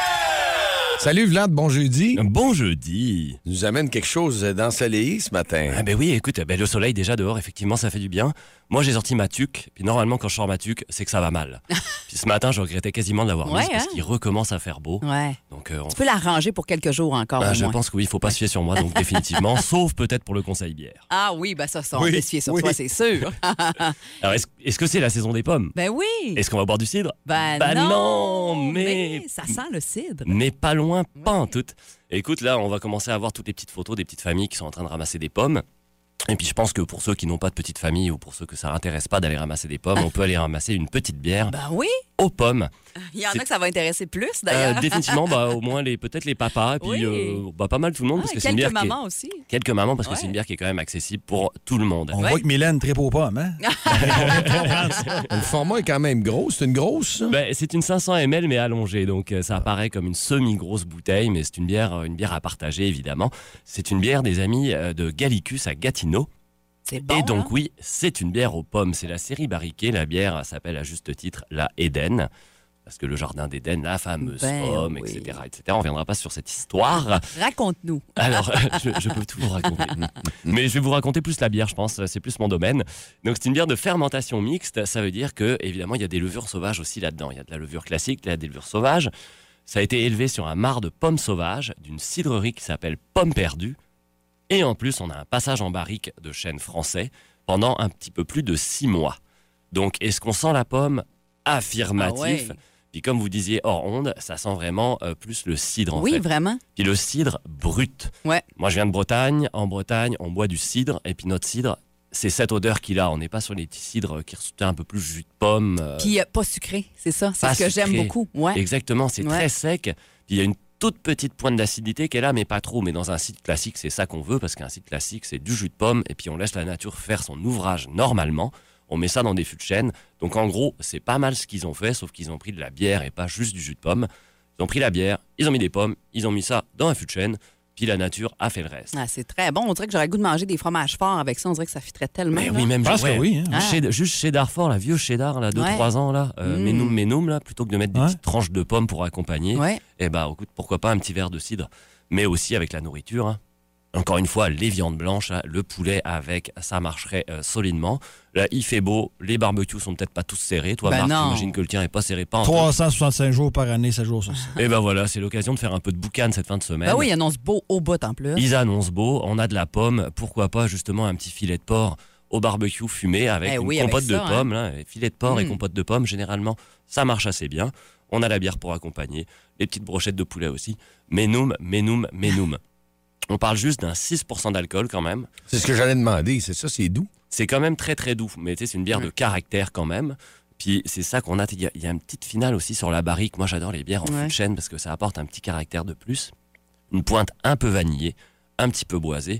Salut Vlad, bon jeudi. Bon jeudi. Tu nous amène quelque chose d'ensoleillé ce matin. Ah ben oui, écoute, le soleil déjà dehors, effectivement, ça fait du bien. Moi, j'ai sorti ma tuque, puis normalement, quand je sors ma tuque, c'est que ça va mal. Puis ce matin, je regrettais quasiment de l'avoir mise parce qu'il recommence à faire beau. Ouais. Donc, tu peux la ranger pour quelques jours encore. Je pense que oui, il ne faut pas se fier sur moi, donc définitivement, sauf peut-être pour le conseil bière. Ah oui, ça, on peut se fier sur toi, c'est sûr. Alors, est-ce que c'est la saison des pommes? Ben oui. Est-ce qu'on va boire du cidre? Non, mais ça sent le cidre. Mais pas loin, pas en tout. Écoute, là, on va commencer à voir toutes les petites photos des petites familles qui sont en train de ramasser des pommes. Et puis je pense que pour ceux qui n'ont pas de petite famille ou pour ceux que ça n'intéresse pas d'aller ramasser des pommes, on peut aller ramasser une petite bière aux pommes. Il y en a que ça va intéresser plus d'ailleurs. Définitivement, au moins peut-être les papas, et puis pas mal tout le monde. Parce que c'est une bière mamans aussi. Quelques mamans, parce que c'est une bière qui est quand même accessible pour tout le monde. On voit que Mylène tripe aux pommes, hein? Le format est quand même gros. C'est une grosse, ça? C'est une 500 ml, mais allongée. Donc ça apparaît comme une semi-grosse bouteille, mais c'est une bière à partager, évidemment. C'est une bière des amis de Gallicus à Gatineau. C'est bon, et donc, oui, c'est une bière aux pommes. C'est la série Barriquet. La bière s'appelle à juste titre la Éden. Parce que le jardin d'Éden, la fameuse pomme, etc., etc. On ne reviendra pas sur cette histoire. Raconte-nous. Alors, je peux tout vous raconter. Mais je vais vous raconter plus la bière, je pense. C'est plus mon domaine. Donc, c'est une bière de fermentation mixte. Ça veut dire que, évidemment, il y a des levures sauvages aussi là-dedans. Il y a de la levure classique, il y a des levures sauvages. Ça a été élevé sur un marc de pommes sauvages d'une cidrerie qui s'appelle Pomme Perdue. Et en plus, on a un passage en barrique de chêne français pendant un petit peu plus de 6 mois. Donc, est-ce qu'on sent la pomme? Affirmatif. Puis comme vous disiez hors onde, ça sent vraiment plus le cidre en fait. Oui, vraiment. Puis le cidre brut. Ouais. Moi, je viens de Bretagne. En Bretagne, on boit du cidre. Et puis notre cidre, c'est cette odeur qu'il a. On n'est pas sur les petits cidres qui restent un peu plus jus de pomme. Puis pas sucré, c'est ça. C'est ce que j'aime beaucoup. Ouais. Exactement, c'est très sec. Puis il y a une toute petite pointe d'acidité qu'elle a, mais pas trop. Mais dans un cidre classique, c'est ça qu'on veut, parce qu'un cidre classique, c'est du jus de pomme, et puis on laisse la nature faire son ouvrage normalement. On met ça dans des fûts de chêne. Donc en gros, c'est pas mal ce qu'ils ont fait, sauf qu'ils ont pris de la bière et pas juste du jus de pomme. Ils ont pris la bière, ils ont mis des pommes, ils ont mis ça dans un fût de chêne, puis la nature a fait le reste. Ah, c'est très bon. On dirait que j'aurais le goût de manger des fromages forts avec ça. On dirait que ça fitterait tellement. Mais oui, même je pense que oui. Hein. Juste cheddar fort, vieux cheddar, là, 2-3 ans, là, ménoum, là, plutôt que de mettre des petites tranches de pommes pour accompagner. Et écoute, pourquoi pas un petit verre de cidre, mais aussi avec la nourriture. Hein. Encore une fois, les viandes blanches, là, le poulet avec, ça marcherait solidement. Là, il fait beau, les barbecues sont peut-être pas tous serrés. Toi, Marc, j'imagine que le tien n'est pas serré. Pas 365 jours par année, 7 jours sur 7. Et voilà, c'est l'occasion de faire un peu de boucan cette fin de semaine. Oui, ils annoncent beau au bout en plus. Ils annoncent beau, on a de la pomme, pourquoi pas justement un petit filet de porc au barbecue fumé avec une compote de pommes. Là, filet de porc et compote de pommes, généralement, ça marche assez bien. On a la bière pour accompagner, les petites brochettes de poulet aussi. Ménoum. On parle juste d'un 6% d'alcool quand même. C'est ce que j'allais demander, c'est ça, c'est doux? C'est quand même très très doux, mais tu sais, c'est une bière de caractère quand même. Puis c'est ça qu'on a. Il y a une petite finale aussi sur la barrique. Moi, j'adore les bières en fût de chêne parce que ça apporte un petit caractère de plus. Une pointe un peu vanillée, un petit peu boisée.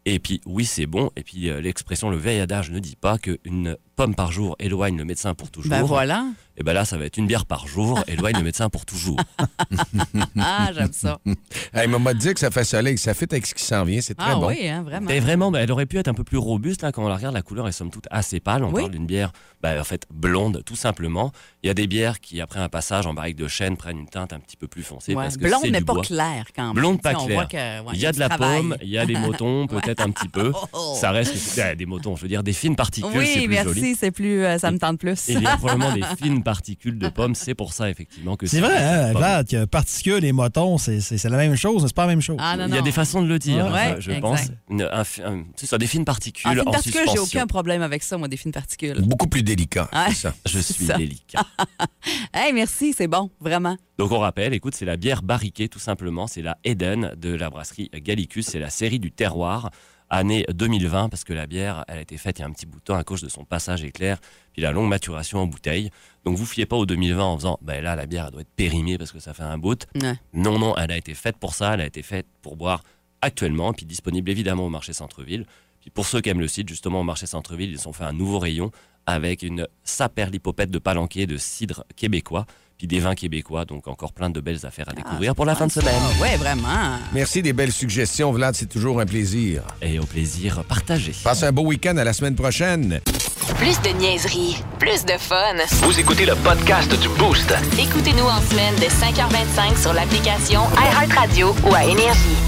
Et puis, oui, c'est bon. Et puis, l'expression, le vieil adage ne dit pas qu'une pomme par jour éloigne le médecin pour toujours. Ben voilà. Et ben là, ça va être une bière par jour, éloigne le médecin pour toujours. Ah, j'aime ça. Hey, maman dit que ça fait soleil, ça fait avec ce qui s'en vient, c'est très bon. Ah oui, hein, vraiment. Et vraiment, elle aurait pu être un peu plus robuste. Là, quand on la regarde, la couleur est somme toute assez pâle. On parle d'une bière, en fait, blonde, tout simplement. Il y a des bières qui, après un passage en barrique de chêne, prennent une teinte un petit peu plus foncée. Ouais, parce que blonde, c'est mais du pas bois. claire quand même. Blonde, pas on claire. voit que, il y a de la travail. pomme, il y a des motons, peut-être un petit peu. Ça reste des motons, je veux dire, des fines particules, c'est Oui, plus merci, joli. c'est plus, ça me tente plus. Et il y a probablement des fines particules de pommes. C'est pour ça, effectivement, que c'est vrai, hein, Vlad, que particules et motons, c'est la même chose, mais c'est pas la même chose. Ah, non, il y a des façons de le dire, je exact. pense. C'est ça, des fines particules fines en particules, suspension. j'ai aucun problème avec ça, moi, des fines particules. Beaucoup plus délicat, c'est ça. Je suis délicat. Hey, merci, c'est bon, vraiment. Donc on rappelle, écoute, c'est la bière barriquée tout simplement, c'est la Eden de la brasserie Gallicus, c'est la série du terroir, année 2020, parce que la bière, elle a été faite il y a un petit bout de temps à cause de son passage éclair, puis la longue maturation en bouteille. Donc vous fiez pas au 2020 en faisant, là la bière elle doit être périmée parce que ça fait un bout. Ouais. Non, elle a été faite pour ça, elle a été faite pour boire actuellement, puis disponible évidemment au marché centre-ville. Puis pour ceux qui aiment le site, justement au marché centre-ville, ils ont fait un nouveau rayon avec une saperlipopette de palanquet de cidre québécois, puis des vins québécois, donc encore plein de belles affaires à découvrir pour la fin de semaine. Ouais, vraiment. Merci des belles suggestions, Vlad, c'est toujours un plaisir. Et au plaisir partagé. Passe un beau week-end, à la semaine prochaine. Plus de niaiserie, plus de fun. Vous écoutez le podcast du Boost. Écoutez-nous en semaine de 5h25 sur l'application iHeartRadio ou à Énergie.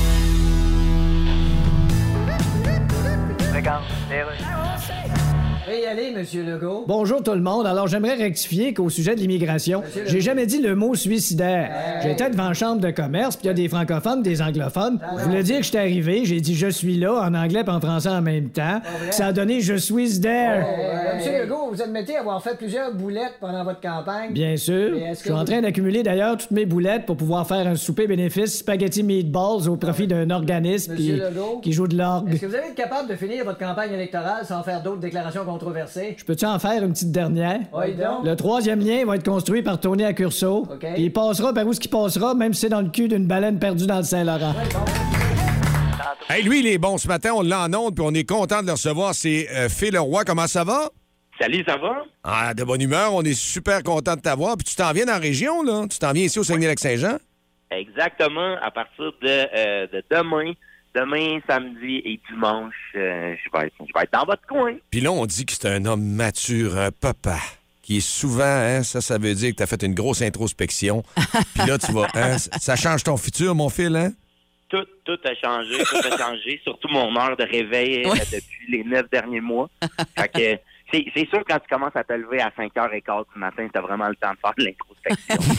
Regarde, Veuillez y aller, Monsieur Legault. Bonjour tout le monde. Alors, j'aimerais rectifier qu'au sujet de l'immigration, j'ai jamais dit le mot suicidaire. J'étais devant la chambre de commerce, puis il y a des francophones, des anglophones. Je voulais dire que j'étais arrivé, j'ai dit « je suis là » en anglais et en français en même temps. Ça a donné « je suis there ». Monsieur Legault, vous admettez avoir fait plusieurs boulettes pendant votre campagne? Bien sûr. Mais Je suis en train d'accumuler d'ailleurs toutes mes boulettes pour pouvoir faire un souper bénéfice spaghetti meatballs au profit d'un organisme qui joue de l'orgue. Est-ce que vous allez être capable de finir votre campagne électorale sans faire d'autres déclarations controversées? Je peux-tu en faire une petite dernière? Oui, donc. Le 3e lien va être construit par Tony Accurso. OK. Puis il passera par où ce qu'il passera, même si c'est dans le cul d'une baleine perdue dans le Saint-Laurent. Hey, lui, il est bon ce matin, on l'a en onde, puis on est content de le recevoir. C'est Phil Leroy, comment ça va? Salut, ça va? Ah, de bonne humeur, on est super content de t'avoir. Puis tu t'en viens dans la région, là? Tu t'en viens ici au Saguenay-Lac-Saint-Jean? Exactement, à partir de demain, samedi et dimanche, je vais être dans votre coin. Puis là, on dit que c'est un homme mature, un papa, qui est souvent, hein, ça veut dire que tu as fait une grosse introspection. Puis là, tu vas, hein, ça change ton futur, mon Phil, hein? Tout a changé, surtout mon heure de réveil depuis les 9 derniers mois. Fait que c'est sûr, quand tu commences à te lever à 5h15 du matin, tu as vraiment le temps de faire de l'introspection.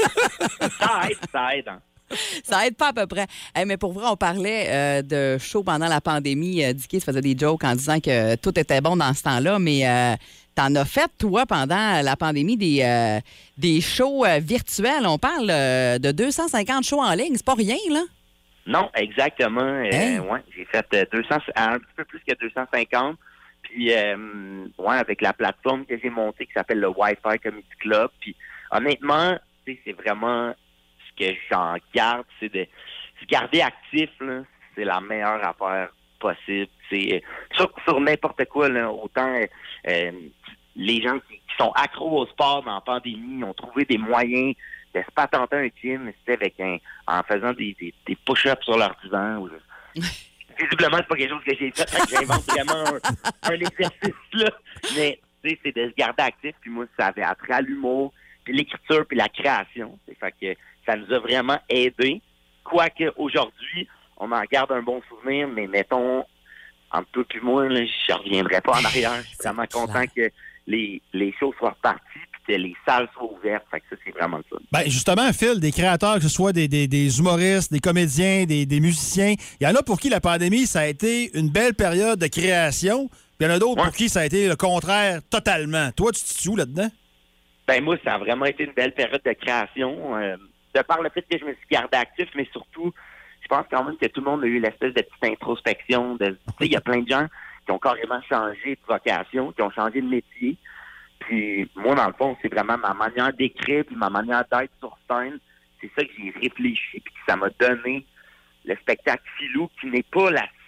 Ça aide. Hein. Ça aide pas à peu près. Hey, mais pour vrai, on parlait de show pendant la pandémie. Dicky se faisait des jokes en disant que tout était bon dans ce temps-là, mais t'en as fait, toi, pendant la pandémie, des shows virtuels. On parle de 250 shows en ligne. C'est pas rien, là? Non, exactement. Ouais, j'ai fait un petit peu plus que 250. Puis, avec la plateforme que j'ai montée qui s'appelle le Wi-Fi Comedy Club. Puis, honnêtement, c'est vraiment ce que j'en garde, c'est de se garder actif, là. C'est la meilleure affaire possible. C'est sur n'importe quoi, là. Autant les gens qui sont accros au sport dans la pandémie ont trouvé des moyens de se patenter un gym, en faisant des push-ups sur leur divan. Visiblement, c'est pas quelque chose que j'ai fait. J'invente vraiment un exercice, là. Mais, c'est de se garder actif. Puis moi, ça avait attrait à l'humour, puis l'écriture, puis la création. Fait que ça nous a vraiment aidés. Quoique, aujourd'hui, on en garde un bon souvenir, mais mettons, entre toi et moi, là, je reviendrai pas en arrière. Je suis vraiment content que les shows soient repartis puis que les salles soient ouvertes. Fait que ça, c'est vraiment le fun. Ben justement, Phil, des créateurs, que ce soit des humoristes, des comédiens, des musiciens, il y en a pour qui la pandémie, ça a été une belle période de création. Puis il y en a d'autres pour qui ça a été le contraire totalement. Toi, tu te situes où là-dedans? Ben moi, ça a vraiment été une belle période de création. De par le fait que je me suis gardé actif, mais surtout, je pense quand même que tout le monde a eu l'espèce de petite introspection. Il y a plein de gens qui ont carrément changé de vocation, qui ont changé de métier. Puis moi, dans le fond, c'est vraiment ma manière d'écrire puis ma manière d'être sur scène. C'est ça que j'ai réfléchi puis que ça m'a donné le spectacle Filou, qui n'est pas la suite du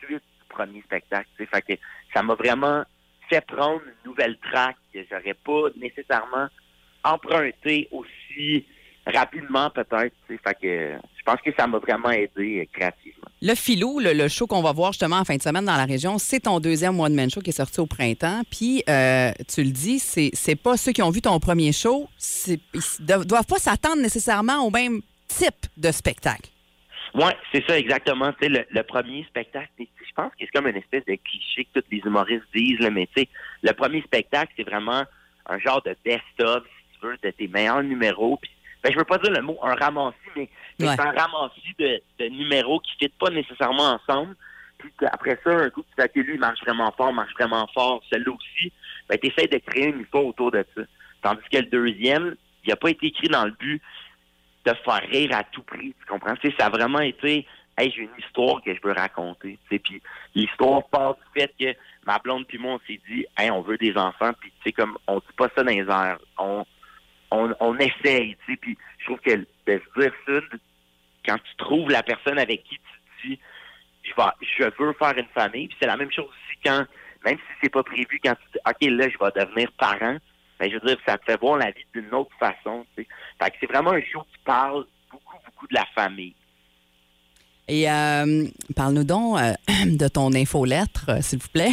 premier spectacle. Fait que ça m'a vraiment fait prendre une nouvelle track que j'aurais pas nécessairement emprunté aussi rapidement, peut-être. Fait que je pense que ça m'a vraiment aidé créativement. Le Filou, le show qu'on va voir justement en fin de semaine dans la région, c'est ton deuxième one-man show qui est sorti au printemps. Puis, tu le dis, c'est pas ceux qui ont vu ton premier show, ils doivent pas s'attendre nécessairement au même type de spectacle. Oui, c'est ça, exactement. Tu sais, le premier spectacle, je pense que c'est comme une espèce de cliché que tous les humoristes disent, là, mais tu sais, le premier spectacle, c'est vraiment un genre de best-of, si tu veux, de tes meilleurs numéros. Puis, je veux pas dire le mot un ramassis, mais c'est un ramassis de numéros qui ne fitent pas nécessairement ensemble. Puis après ça, un coup, tu fais que lui, il marche vraiment fort, celui-là aussi, tu essaies de créer une histoire autour de ça. Tandis que le deuxième, il n'a pas été écrit dans le but de faire rire à tout prix, tu comprends? Tu sais, ça a vraiment été, hey, j'ai une histoire que je veux raconter. Tu sais, puis l'histoire part du fait que ma blonde puis moi, on s'est dit, hey, on veut des enfants, puis tu sais, comme, on dit pas ça dans les airs, on essaye, tu sais, puis je trouve que de se dire ça, quand tu trouves la personne avec qui tu te dis, je veux faire une famille, puis c'est la même chose aussi quand, même si c'est pas prévu, quand tu dis, OK, là, je vais devenir parent, je veux dire, ça te fait voir la vie d'une autre façon, tu sais. Fait que c'est vraiment un show qui parle beaucoup de la famille. Et parle-nous donc de ton infolettre, s'il vous plaît.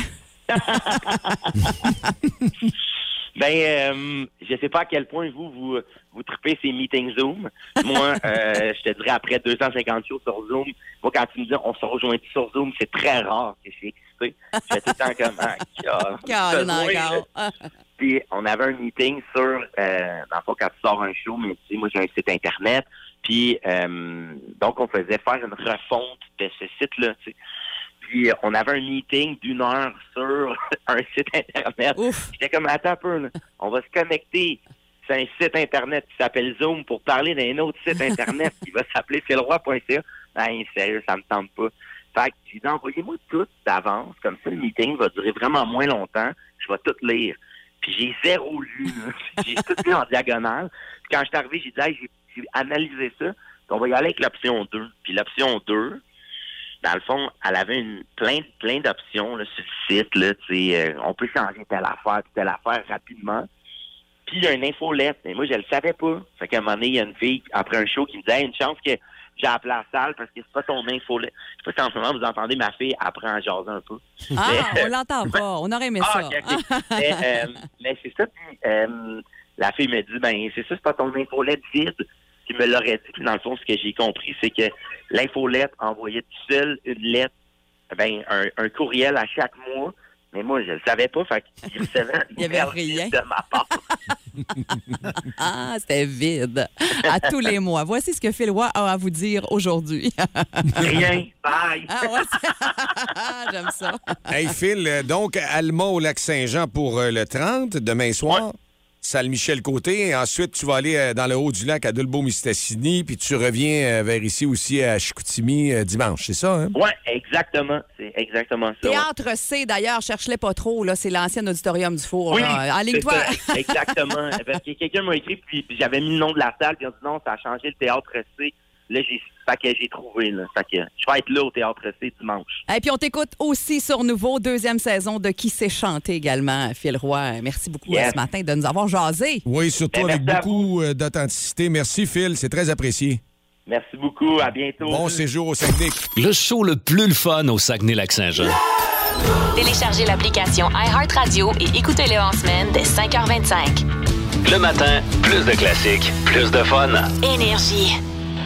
Je sais pas à quel point vous tripez ces meetings Zoom. Moi, je te dirais après 250 shows sur Zoom, moi, quand tu me dis on se rejoint sur Zoom, c'est très rare que je suis excité. Je fais tout le temps comme Puis on avait un meeting sur dans le fond, quand tu sors un show, mais tu sais, moi j'ai un site internet. Puis donc on faisait faire une refonte de ce site-là, tu sais. Puis on avait un meeting d'1 heure sur un site internet. J'étais comme, attends un peu, là. On va se connecter. C'est un site internet qui s'appelle Zoom pour parler d'un autre site internet qui va s'appeler philroy.ca. Sérieux, ça me tente pas. Fait que j'ai dit, envoyez-moi tout d'avance. Comme ça, le meeting va durer vraiment moins longtemps. Je vais tout lire. Puis j'ai zéro lu. J'ai tout lu en diagonale. Puis quand je suis arrivé, j'ai dit, hey, j'ai analysé ça. Puis on va y aller avec l'option 2. Puis l'option 2, dans le fond, elle avait plein d'options là, sur le site. Là, on peut changer telle affaire rapidement. Puis il y a une infolette. Mais moi, je le savais pas. Fait qu'à un moment donné, il y a une fille, après un show, qui me disait, une chance que j'ai appelé la salle parce que c'est pas ton infolette. Je sais pas si en ce moment, vous entendez ma fille après en jaser un peu. On l'entend pas. On aurait aimé ça. Okay. mais c'est ça. Puis la fille me dit, c'est ça, c'est pas ton infolette vide. Qui me l'aurait dit. Puis dans le fond, ce que j'ai compris, c'est que l'infolette envoyait tout seul une lettre, un courriel à chaque mois. Mais moi, je le savais pas. Fait qu'il recevait il y avait rien de ma part. C'était vide. À tous les mois. Voici ce que Phil Roy a à vous dire aujourd'hui. Rien. Bye. J'aime ça. Hey Phil, donc Alma au Lac-Saint-Jean pour le 30, demain soir. Ouais. Salle Michel-Côté. Et ensuite, tu vas aller dans le haut du lac à Dulbeau-Mistassini, puis tu reviens vers ici aussi à Chicoutimi dimanche. C'est ça, hein? Oui, exactement. C'est exactement ça. Théâtre C, d'ailleurs, cherche-les pas trop. Là, c'est l'ancien auditorium du Four. Oui, aligne-toi. Exactement. Parce que quelqu'un m'a écrit, puis j'avais mis le nom de la salle, puis on dit non, ça a changé le Théâtre C. Là, j'ai trouvé. Là. Fait que je vais être là au Théâtre C dimanche. Et puis, on t'écoute aussi sur Nouveau, deuxième saison de Qui sait chanter également, Phil Roy. Merci beaucoup ce matin de nous avoir jasé. Oui, surtout avec beaucoup d'authenticité. Merci, Phil. C'est très apprécié. Merci beaucoup. À bientôt. Bon séjour au Saguenay. Le show le plus fun au Saguenay-Lac-Saint-Jean. Téléchargez l'application iHeartRadio et écoutez-le en semaine dès 5h25. Le matin, plus de classiques, plus de fun. Énergie.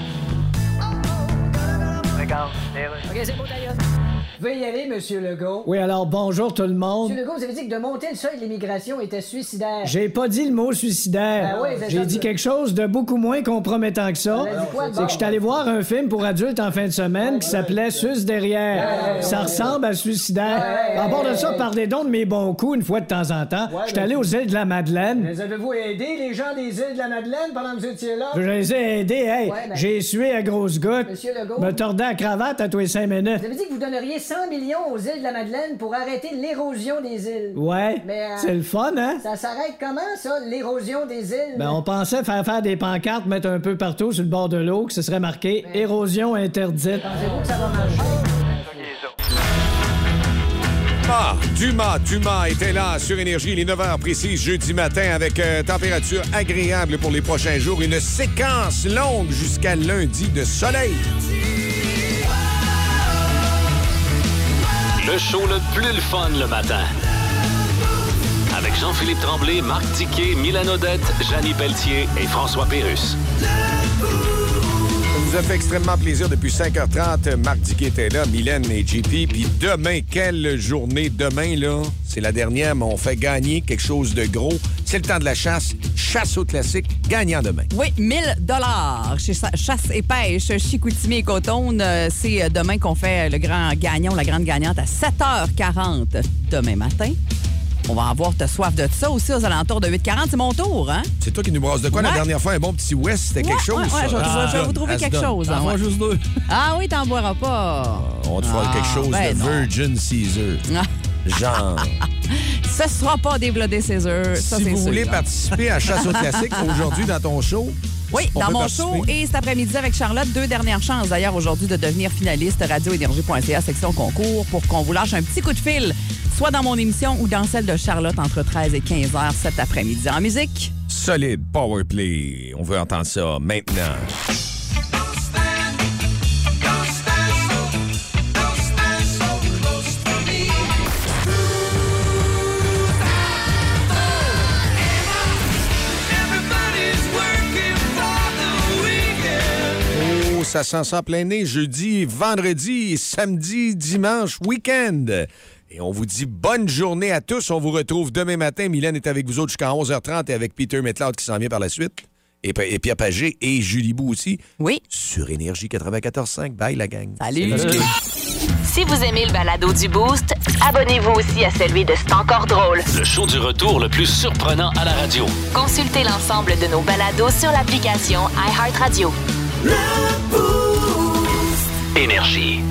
OK, c'est bon, d'ailleurs. Vous pouvez y aller, Monsieur Legault. Oui, alors bonjour tout le monde. Monsieur Legault, vous avez dit que de monter le seuil de l'immigration était suicidaire. J'ai pas dit le mot suicidaire. Ben oui, j'ai dit quelque chose de beaucoup moins compromettant que ça. C'est que je suis allé voir un film pour adultes en fin de semaine qui s'appelait Suce derrière. Ça ressemble à suicidaire. À bord de ça, parlez donc de mes bons coups une fois de temps en temps. Je suis allé aux îles de la Madeleine. Mais avez-vous aidé les gens des îles de la Madeleine pendant que vous étiez là? Je les ai aidés, hey. J'ai sué à grosses gouttes. Monsieur Legault. Me tordais la cravate à tous les 5 minutes. Vous avez dit que vous donneriez 100 millions aux îles de la Madeleine pour arrêter l'érosion des îles. Ouais, mais c'est le fun, hein? Ça s'arrête comment, ça, l'érosion des îles? Ben, on pensait faire des pancartes, mettre un peu partout sur le bord de l'eau, que ce serait marqué « Érosion interdite ». Pensez-vous que ça va marcher? Dumas était là sur Énergie, les 9h précises jeudi matin avec température agréable pour les prochains jours. Une séquence longue jusqu'à lundi de soleil. Le show le plus le fun le matin. Avec Jean-Philippe Tremblay, Marc Tiquet, Milan Odette, Jannie Pelletier et François Pérusse. Ça nous a fait extrêmement plaisir depuis 5h30. Marc Diquet était là, Mylène et JP. Puis demain, quelle journée. Demain, là, c'est la dernière, mais on fait gagner quelque chose de gros. C'est le temps de la chasse. Chasse au classique, gagnant demain. Oui, 1 000 chez Chasse et Pêche, Chicoutimi et Côte-Onde. C'est demain qu'on fait le grand gagnant, la grande gagnante à 7h40 demain matin. On va avoir ta soif de ça aussi aux alentours de 8h40. C'est mon tour, hein? C'est toi qui nous brasses de quoi la dernière fois? Un bon petit West, c'était quelque chose? Ouais, je vais vous trouver quelque chose. T'en bois juste 2. Ah oui, t'en boiras pas. On te fera quelque chose de Virgin Caesar. Genre. Ce sera pas des Bloody Caesar. Si vous voulez participer à Chasse au classique aujourd'hui dans ton show... Oui, dans mon show et cet après-midi avec Charlotte, 2 dernières chances d'ailleurs aujourd'hui de devenir finaliste radioénergie.ca section concours pour qu'on vous lâche un petit coup de fil, soit dans mon émission ou dans celle de Charlotte entre 13 et 15 heures cet après-midi. En musique, solide power play. On veut entendre ça maintenant. Ça sent ça plein nez jeudi, vendredi, samedi, dimanche, week-end. Et on vous dit bonne journée à tous. On vous retrouve demain matin. Mylène est avec vous autres jusqu'à 11h30 et avec Peter McLeod qui s'en vient par la suite. Et Pierre Pagé et Julie Bou aussi. Oui. Sur Énergie 94.5. Bye la gang. Salut. Si vous aimez le balado du Boost, abonnez-vous aussi à celui de C'est encore drôle. Le show du retour le plus surprenant à la radio. Consultez l'ensemble de nos balados sur l'application iHeartRadio. Énergie.